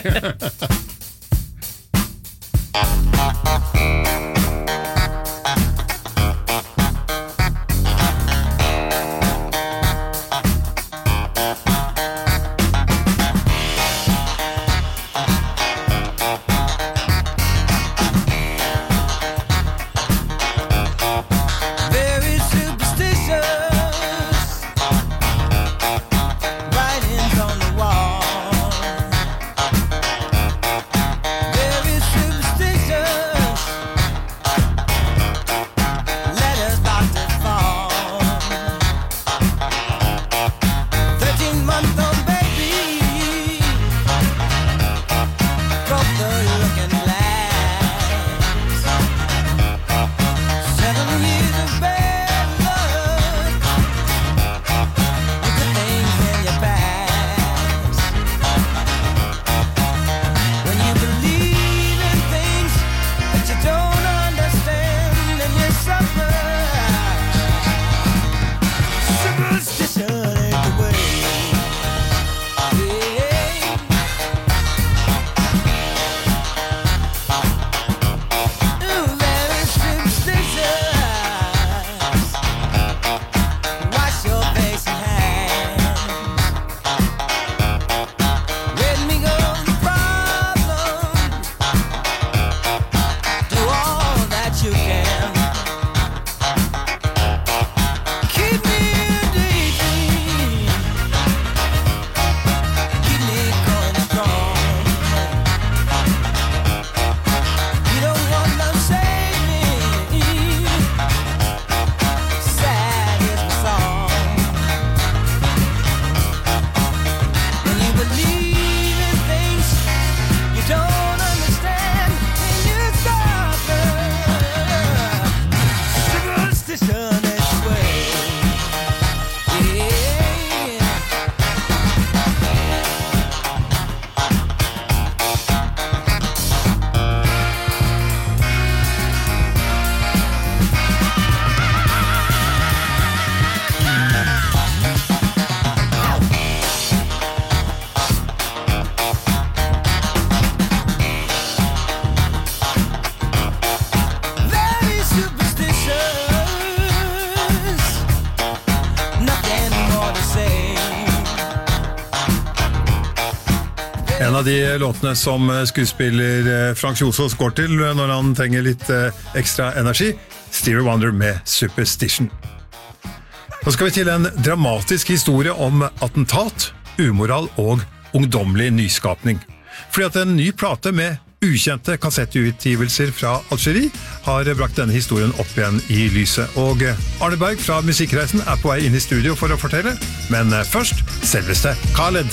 En av de låtene som skuespiller Frank Kjosås går til når han trenger litt ekstra energi, Stevie Wonder med Superstition. Nå skal vi til en dramatisk historie om attentat, umoral og ungdomlig nyskapning. Fordi at en ny plate med ukjente kassettutgivelser fra Algerie har brakt denne historien opp igjen i lyset. Og Arne Berg fra Musikkreisen er på vei inn i studio for å fortelle, men først selveste Khaled.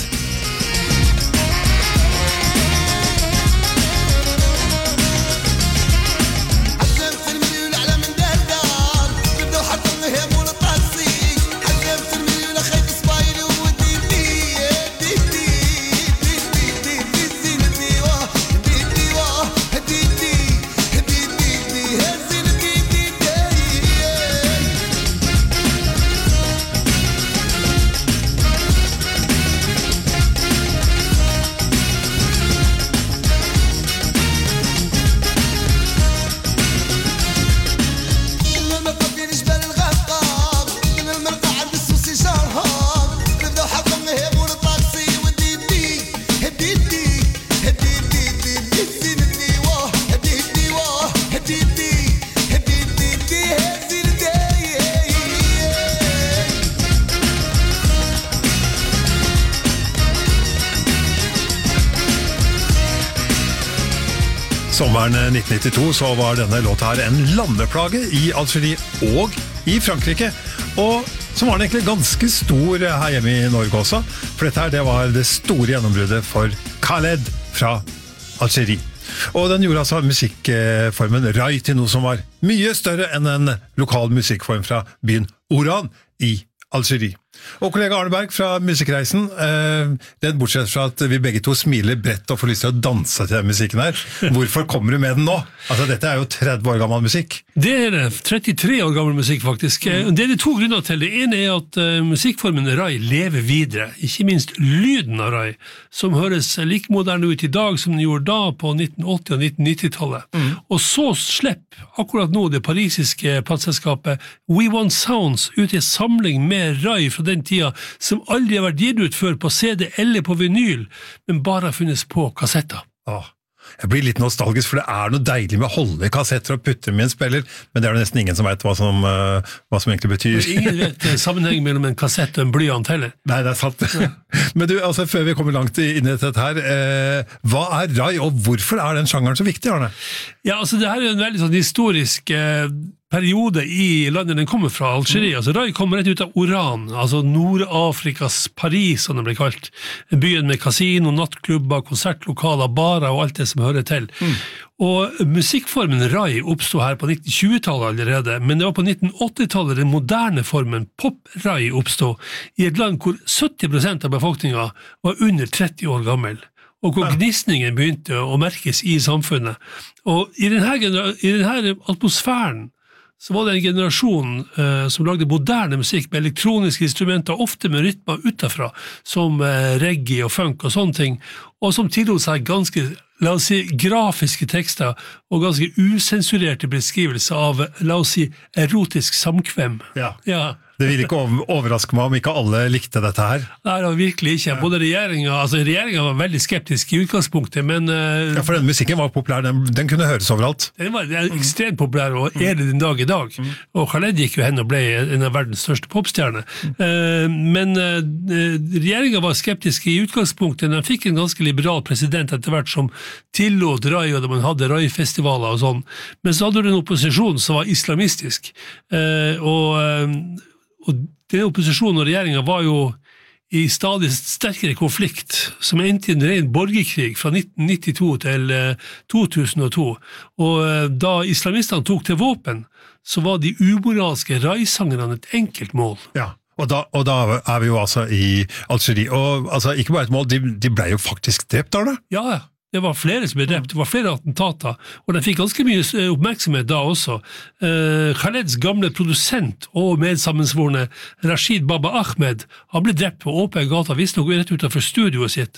Sommeren nitten nittito så var denne låta her en landeplage i Algerie og i Frankrike, og så var den egentlig ganske stor her hjemme i Norge også, for dette her det var det store gjennombruddet for Khaled fra Algerie. Og den gjorde altså musikkformen Rai til noe som var mye større enn en lokal musikkform fra byen Oran i Algerie. Og kollega Arne Berg fra Musikkreisen, eh, den bortsett fra at vi begge to smiler bredt og får lyst til å danse til den musikken her. Hvorfor kommer du med den nå? Altså, dette er jo tretti år gammel musikk. Det er det, trettitre år gammel musikk faktisk. Mm. Det er det to grunner til. Det ene er at uh, musikkformen Rai lever videre, ikke minst lyden av Rai, som høres like moderne ut i dag som den gjorde da på nitten åtti- og nitten nitti-tallet. Mm. Og så slipper akkurat nå det parisiske plateselskapet We Want Sounds ut i en samling med Rai fra den tida, som aldri har vært gitt ut før på C D eller på vinyl, men bare har funnes på kassetter. Åh. Jeg blir litt nostalgisk, for det er noe deilig med å holde kassetter og putte dem i en spiller, men det er det nesten ingen som vet hva som, uh, hva som egentlig betyr. Ingen vet sammenheng mellom en kassett og en blyant heller. Nei, det er sant. Ja. Men du, altså, før vi kommer langt inn i dette her, eh, hva er Rai, og hvorfor er den sjangeren så viktig, Arne? Ja, altså, det her er en veldig sånn historisk eh, periode i landet den kommer fra, Algerie. Mm. Altså, Rai kommer rett ut av Oran, altså Nord-Afrikas Paris, som det blir kalt. Byen med kasino, nattklubber, konsertlokaler, barer og alt det som hører til. Mm. Og musikkformen Rai oppstod her på nitten tjue-tallet allerede, men det var på nitten åtti-tallet den moderne formen Pop-Rai oppstod, i et land hvor sytti prosent av befolkningen var under tretti år gammel, og hvor gnisningen begynte å merkes i samfunnet. Og i denne, i denne atmosfæren så var det en generasjon eh, som lagde moderne musikk med elektroniske instrumenter, ofte med rytmer utenfra, som eh, reggae og funk og sånne ting, og som tillot seg ganske, la oss si, grafiske tekster og ganske usensurerte beskrivelser av, la oss si, erotisk samkvem. Ja. Ja. Det vil ikke overraske meg om ikke alle likte dette her. Nei, det var virkelig ikke. Både regjeringen, altså regjeringen var veldig skeptisk i utgangspunktet, men... Uh, ja, for den musikken var populær, den, den kunne høres overalt. Den var den er ekstremt populær, og er det den dag i dag. Mm. Og Khaled gikk jo hen og ble en av verdens største popstjerner. Mm. Uh, men uh, regjeringen var skeptisk i utgangspunktet, den fikk en ganske liberal president etter hvert som tillot Rai, og da man hadde Rai-festivaler og sånn. Men så hadde du en opposisjon som var islamistisk, uh, og... Uh, Og den opposisjonen og regjeringen var jo i stadig sterkere konflikt, som endte i en ren borgerkrig fra nitten nittito til to tusen og to. Og da islamistene tok til våpen, så var de umoralske Rai-sangerne et enkelt mål. Ja, og da, og da er vi jo altså i Algerie. Og altså, ikke bare et mål, de, de ble jo faktisk drept, Arne? Ja, ja. Det var flere som ble drept, det var flere attentater, og de fikk ganske mye oppmerksomhet da også. Uh, Khaleds gamle produsent og medsammensvorne Rashid Baba Ahmed, han ble drept på åpen gata, visst nok rett utenfor studioet sitt,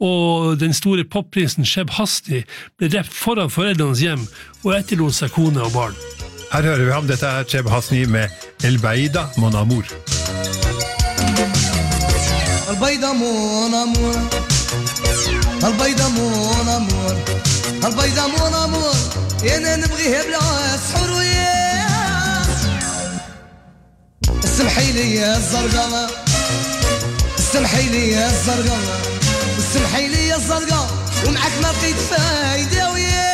og den store popprinsen Sheb Hasni ble drept foran foreldrenes hjem, og etterlot seg kone og barn. Her hører vi ham, dette er Sheb Hasni med El Beida Mon Amour. El Beida Mon Amour البيضة مون أمور البيضة مون أمور أنا نبغيها بلا سحور وياه اسمحي لي يا الزرقاء اسمحي لي يا الزرقاء اسمحي لي يا الزرقاء ومعك ما لقيت فايدة وياه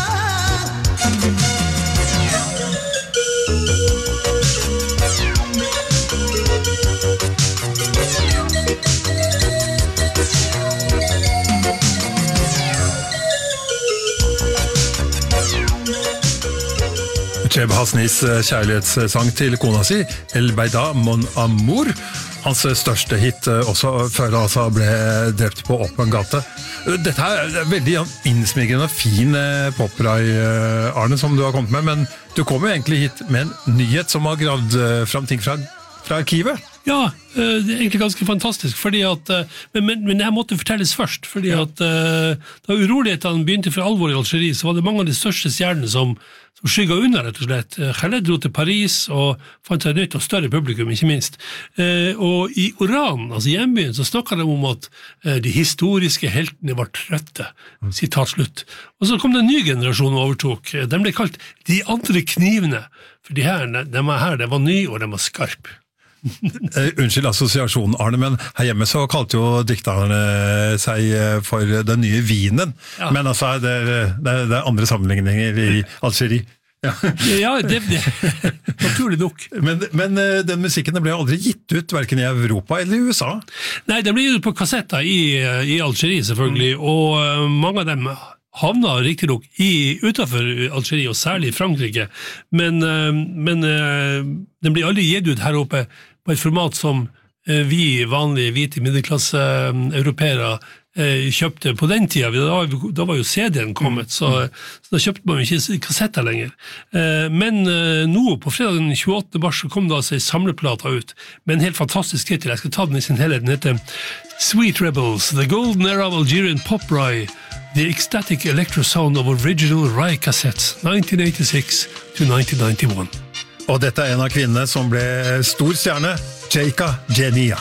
Cheb Hasnis kjærlighetssang til kona si, El Beida Mon Amour, hans største hit også før han altså ble drept på åpen gate. Dette er veldig innsmigrende og fin poprai, Arne, som du har kommet med, men du kommer jo egentlig hit med en nyhet som har gravd fram ting fra, fra arkivet. Ja, det er egentlig ganske fantastisk, fordi at, men, men, men jeg måtte fortelles først, fordi at da urolighetene begynte for alvor i Algerie, så var det mange av de største stjernene som, som skygget unna, rett og slett. Khaled dro til Paris og fant seg et nytt og større publikum, ikke minst. Og i Oran, altså hjembyen, så snakket de om at de historiske heltene var trøtte, sitat slutt. Og så kom det en ny generasjon og overtok. De ble kalt de andre knivene, for de her, de her, de var nye og de var skarp. Uh, unnskyld assosiasjonen, Arne, men her hjemme så kalte jo dikterne seg for den nye vinen, ja. Men altså det er, det, er, det er andre sammenligninger i Algerie. Ja, ja det, det naturlig nok. Men, men den musikken ble aldri gitt ut, hverken i Europa eller i U S A? Nei, den ble gitt ut på kassetter i, i Algerie selvfølgelig, mm. og mange av dem havna riktig nok i, utenfor Algerie, og særlig i Frankrike, men, men den ble aldri gitt ut her oppe på et format som vi vanlige hvite middelklasse europeere kjøpte på den tida. Da var, da var jo C D-en kommet, så, så da kjøpte man jo ikke kassetter lenger. Men nå, på fredag den tjueåttende mars, så kom det altså en samleplata ut, med en helt fantastisk tittel. Jeg skal ta den i sin helhet. Den heter Sweet Rebels, The Golden Era of Algerian Pop Rye, The Ecstatic Electro Sound of Original Rye Cassettes, nineteen eighty-six to nineteen ninety-one. Og dette er en av kvinnene som ble stor stjerne, Cheika Genia.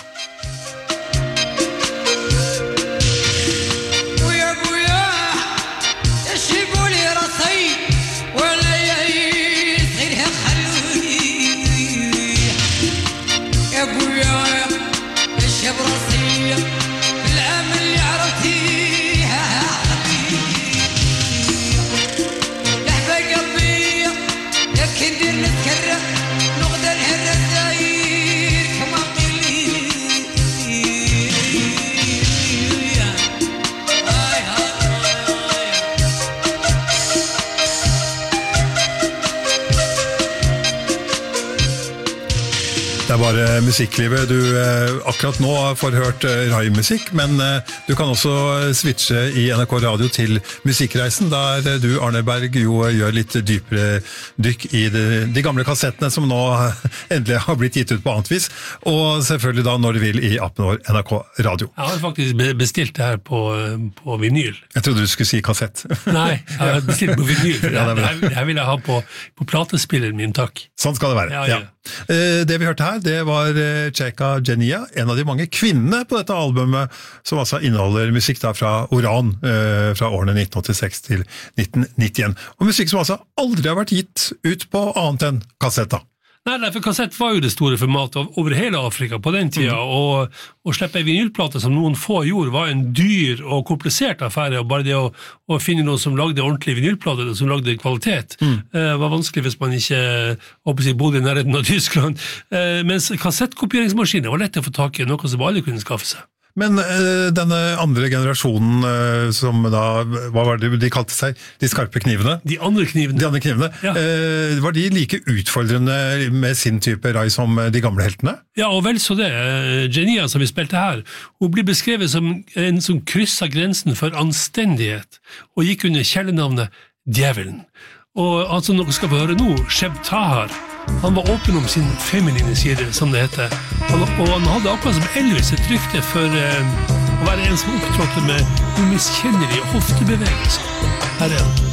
Det er bare musikklivet. Du eh, akkurat nå får hørt eh, Rai-musikk, men eh, du kan også switche i N R K Radio til Musikkreisen, der eh, du, Arne Berg, jo gjør litt dypere dykk i de, de gamle kassettene som nå endelig har blitt gitt ut på annet vis, og selvfølgelig da når du vil i appen vår N R K Radio. Jeg har faktisk bestilt det her på, på vinyl. Jeg trodde du skulle si kassett. Nei, jeg har bestilt på vinyl. Ja, det, det, det vil jeg ha på, på platespilleren min, takk. Sånn skal det være, ja. ja. ja. Det vi hørte her, det var Cheika Genia, en av de mange kvinnene på dette albumet, som altså inneholder musikk da fra Oran, fra årene nitten åttiseks til nitten nittien. Og musikk som altså aldri har vært gitt ut på annet enn kassett da. Nei, nei, for kassett var jo det store formatet over hele Afrika på den tida, mm. og å slippe en vinylplate som noen få gjorde var en dyr og komplisert affære, og bare det å, å finne noen som lagde ordentlig vinylplate, som lagde kvalitet, mm. eh, var vanskelig hvis man ikke håper jeg, bodde i nærheten av Tyskland, eh, mens kassettkopieringsmaskiner var lett å få tak i, noe som alle kunne skaffe seg. Men øh, denne andre generasjonen øh, som da, hva var det de kalte seg? De skarpe knivene? De andre knivene. De andre knivene. Ja. Øh, var de like utfordrende med sin type rai som de gamle heltene? Ja, og vel så det. Genia som vi spilte her, hun blir beskrevet som en som krysset grensen for anstendighet, og gikk under kjellenavnet Djevelen. Og altså noe skal vi høre nå, Cheb Tahar, han var åpen om sin feminine side, som det heter, og, og han hadde akkurat som Elvis et rykte for eh, å være en som opptrådte med umiskjennelige hoftebevegelser. Her er han.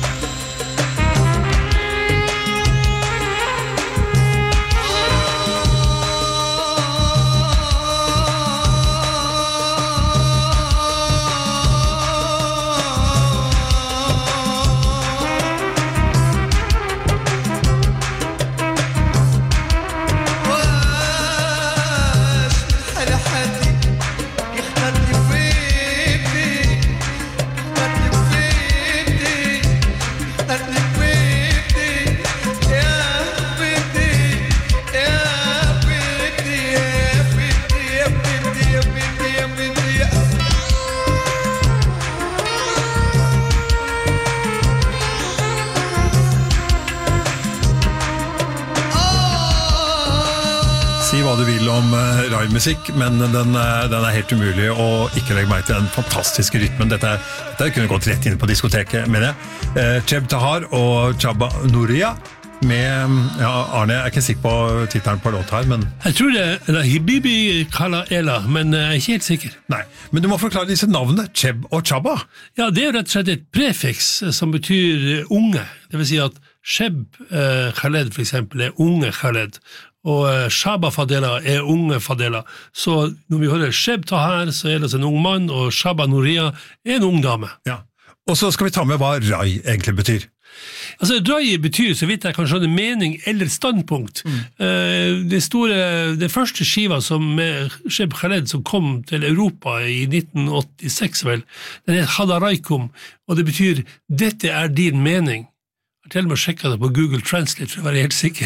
om uh, Rai-musikk, men den, uh, den er helt umulig å ikke legge meg til den fantastiske rytmen. Dette, dette kunne gått rett inn på diskoteket, mener jeg. Uh, Cheb Tahar og Chaba Nouria med, ja, Arne, jeg er ikke sikker på titelen på låt her, men... Jeg tror det er Hibibi Kala Ela, men jeg er ikke helt sikker. Nei, men du må forklare disse navnene, Cheb og Chaba. Ja, det er rett og slett et prefiks som betyr unge. Det vil si at Cheb uh, Khaled for eksempel er unge Khaled, og uh, Shaba Fadela er unge Fadela. Så når vi hører Cheb Tahar, så er det altså en ung mann, og Shaba Nouria er en ung dame. Ja, og så skal vi ta med hva Rai egentlig betyr. Altså, Rai betyr, så vidt jeg kan skjønne, mening eller standpunkt. Mm. Uh, det store, det første skiva som med Cheb Khaled som kom til Europa i nitten åttiseks, vel, den het Hadaraikum, og det betyr, dette er din mening. Jeg har til og med sjekket det på Google Translate for å være helt sikker.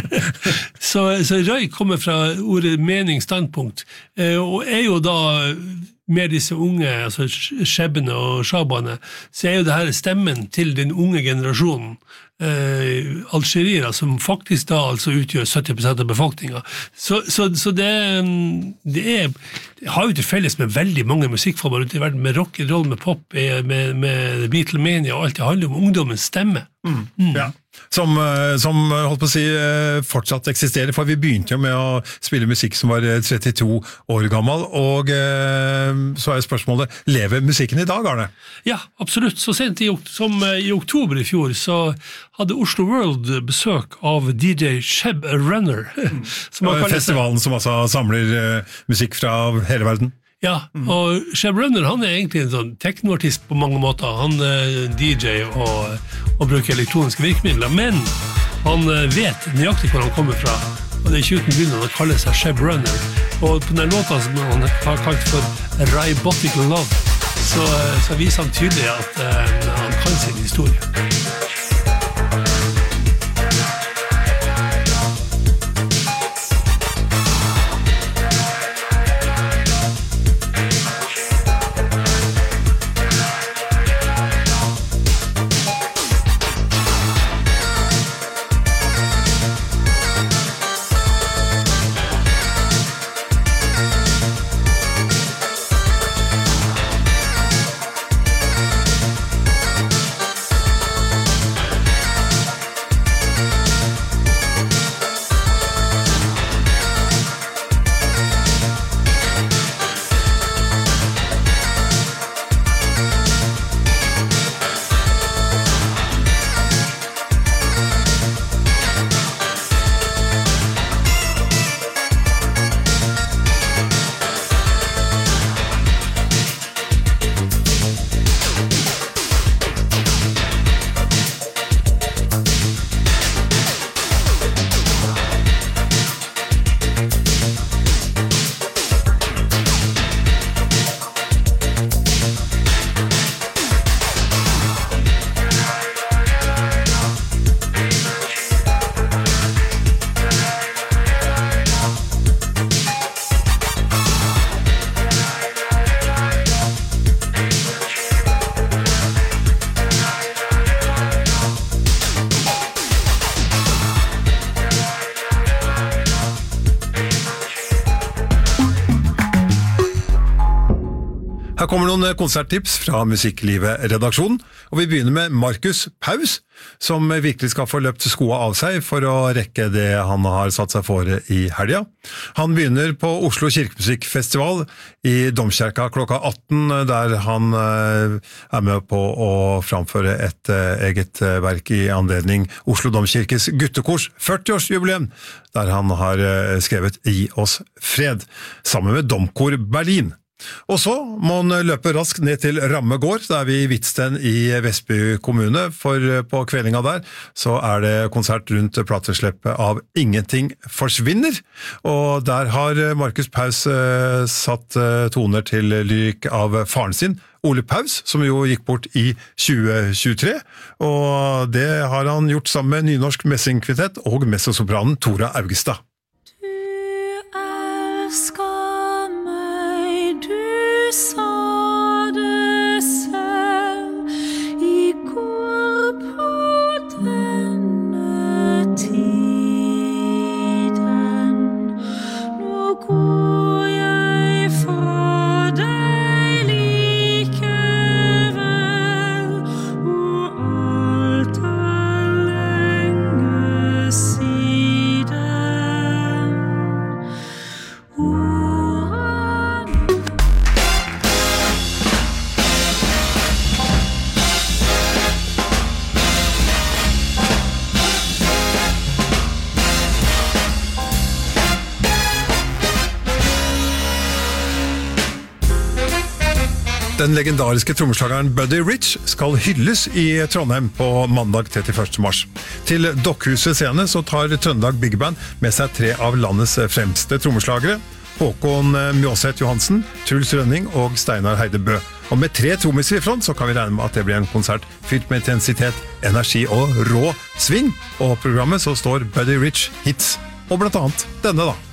så, så Rai kommer fra ordet mening, standpunkt, uh, og er jo da med disse unge, altså Chebene og Shabane, så er jo det her stemmen til den unge generasjonen, eh, algeriere, som faktisk da altså utgjør sytti prosent av befolkningen. Så, så, så det, det, er, det har jo til felles med veldig mange musikkformer ute i verden, med rock, roll, med pop, med, med Beatlemania, og alt det handler om ungdommens stemme. Mm. Mm. Ja. Som, som holdt på å si fortsatt eksisterer, for vi begynte jo med å spille musikk som var trettito år gammel, og så er spørsmålet, lever musikken i dag, Arne? Ja, absolutt. Så sent i, som i oktober i fjor, så hadde Oslo World besøk av D J Cheb Runner. Som festivalen som altså samler uh, musikk fra hele verden. Ja, og Cheb Runner, han er egentlig en sånn teknoartist på mange måter. Han er D J og, og bruker elektroniske virkemidler, men han vet nøyaktig hvor han kommer fra, og det er ikke uten grunn han kaller seg Cheb Runner. Og på den låta som han har kalt for Rai-Botic Love, så, så viser han tydelig at uh, han kan sin historie. Her kommer noen konserttips fra Musikklivet-redaksjonen, og vi begynner med Markus Paus, som virkelig skal få løpt skoa av seg for å rekke det han har satt seg for i helga. Han begynner på Oslo Kirkemusikkfestival i Domkirka klokka atten, der han er med på å framføre et eget verk i anledning Oslo Domkirkes guttekors førti-årsjubileum, der han har skrevet «Gi oss fred», sammen med Domkor Berlin. Og så må han løpe raskt ned til Ramme gård, der vi i Hvitsten i Vestby kommune, for på kveldinga der så er det konsert rundt platesleppet av Ingenting forsvinner, og der har Markus Paus satt toner til lyrikk av faren sin, Ole Paus, som jo gikk bort i tjue tjuetre, og det har han gjort sammen med Nynorsk Messingkvintett og messosopranen Tora Augestad. Du elsker sa det selv i går på denne tiden. Nå Den legendariske trommeslageren Buddy Rich skal hylles i Trondheim på mandag trettiførste mars. Til Dokkhuset scene så tar Trøndelag Big Band med seg tre av landets fremste trommeslagere, Håkon Mjåseth Johansen, Truls Rønning og Steinar Heide Bø. Og med tre trommiser i front så kan vi regne med at det blir en konsert fylt med intensitet, energi og rå sving. Og på programmet så står Buddy Rich hits, og blant annet denne da.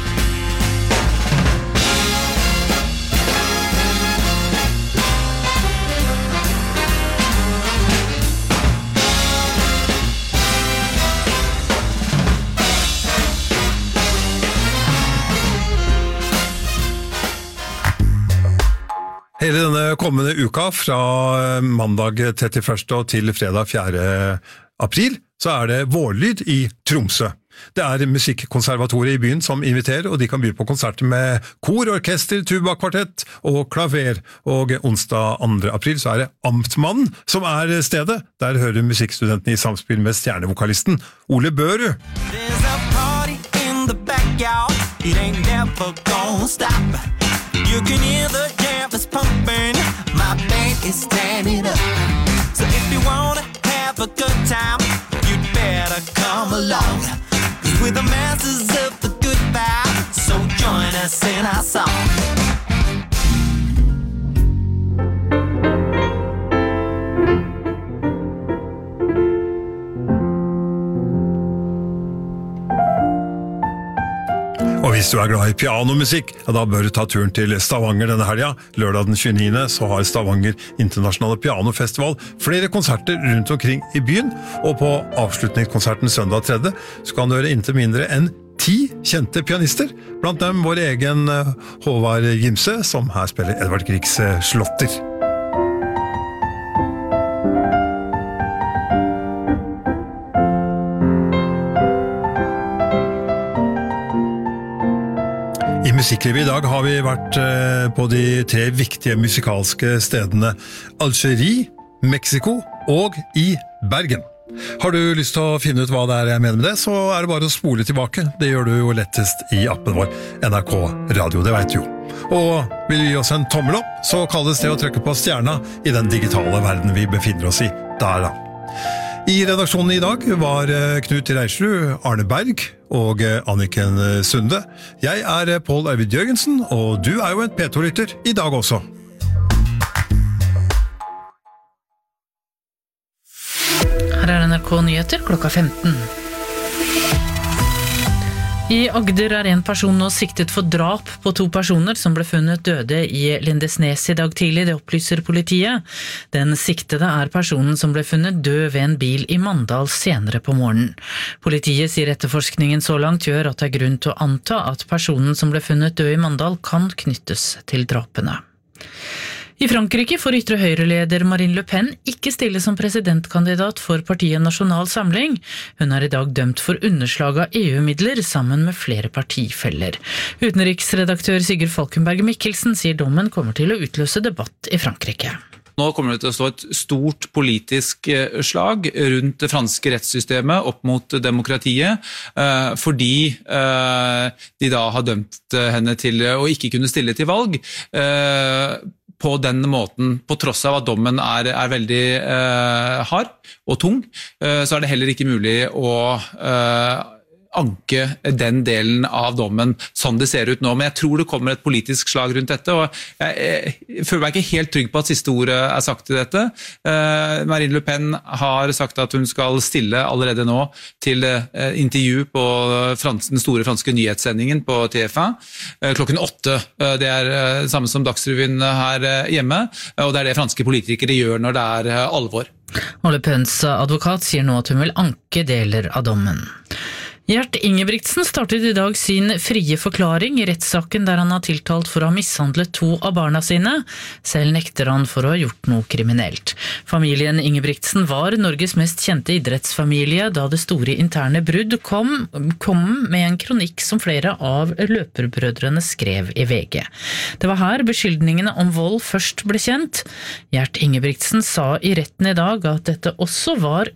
Hele denne kommende uka, fra mandag trettiførste til fredag fjerde april, så er det vårlyd i Tromsø. Det er musikkonservatoriet i byen som inviterer, og de kan by på konserter med kor, orkester, tubakvartett og klaver. Og onsdag andre april så er det Amtmannen som er stedet. Der hører musikkstudentene i samspill med stjernevokalisten Ole Børud. There's a party in the backyard. It ain't never gonna stop. You can hear the jam is pumping. My band is standing up. So if you wanna have a good time, you'd better come along. 'Cause we're the masters of the good vibe. So join us in our song. Og hvis du er glad i pianomusikk, ja, da bør du ta turen til Stavanger denne helga. Lørdag den tjueniende så har Stavanger Internasjonale Pianofestival flere konserter rundt omkring i byen, og på avslutningskonserten søndag tredje så kan du høre inntil mindre enn ti kjente pianister, blant dem vår egen Håvard Gimse, som her spiller Edvard Griegs Slåtter. I musikklivet i dag har vi vært på de tre viktige musikalske stedene Algerie, Mexico og i Bergen. Har du lyst til å finne ut hva det er jeg mener med det, så er det bare å spole tilbake. Det gjør du jo lettest i appen vår, N R K Radio, det vet du jo. Og vil du gi oss en tommel opp, så kalles det å trykke på stjerna i den digitale verden vi befinner oss i. Der da. I redaksjonen i dag var Knut Reislerud, Arne Berg og Anniken Sunde. Jeg er Pål Arvid Jørgensen, og du er jo en P to-lytter i dag også. Her er N R K Nyheter klokka femten. I Agder er en person nå siktet for drap på to personer som ble funnet døde i Lindesnes i dag tidlig, det opplyser politiet. Den siktede er personen som ble funnet død ved en bil i Mandal senere på morgenen. Politiet sier etterforskningen så langt gjør at det er grunn til å anta at personen som ble funnet død i Mandal kan knyttes til drapene. I Frankrike får ytre høyreleder Marine Le Pen ikke stille som presidentkandidat for partiet Nasjonal Samling. Hun er i dag dømt for underslag av E U-midler sammen med flere partifeller. Utenriksredaktør Sigurd Falkenberg Mikkelsen sier dommen kommer til å utløse debatt i Frankrike. Nå kommer det til å stå et stort politisk slag rundt det franske rettssystemet opp mot demokratiet, fordi de da har dømt henne til å ikke kunne stille til valg på den måten, på tross av at dommen er, er veldig eh, hard og tung, eh, så er det heller ikke mulig å eh, anke den delen av dommen sånn det ser ut nå. Men jeg tror det kommer et politisk slag rundt dette, og jeg, jeg føler meg ikke helt trygg på at siste ordet er sagt til dette. Eh, Marine Le Pen har sagt at hun skal stille allerede nå til eh, intervju på frans, den store franske nyhetssendingen på T F un eh, klokken åtte. Eh, det er eh, samme som Dagsrevyen her eh, hjemme, og det er det franske politikere gjør når det er eh, alvor. Og Le Pens advokat sier nå at hun vil anke deler av dommen. Gjert Ingebrigtsen startet i dag sin frie forklaring i rettssaken der han har tiltalt for å ha mishandlet to av barna sine. Selv nekter han for å ha gjort noe kriminelt. Familien Ingebrigtsen var Norges mest kjente idrettsfamilie da det store interne brudd kom, kom med en kronikk som flere av løperbrødrene skrev i V G. Det var her beskyldningene om vold først ble kjent. Gjert Ingebrigtsen sa i retten i dag at dette også var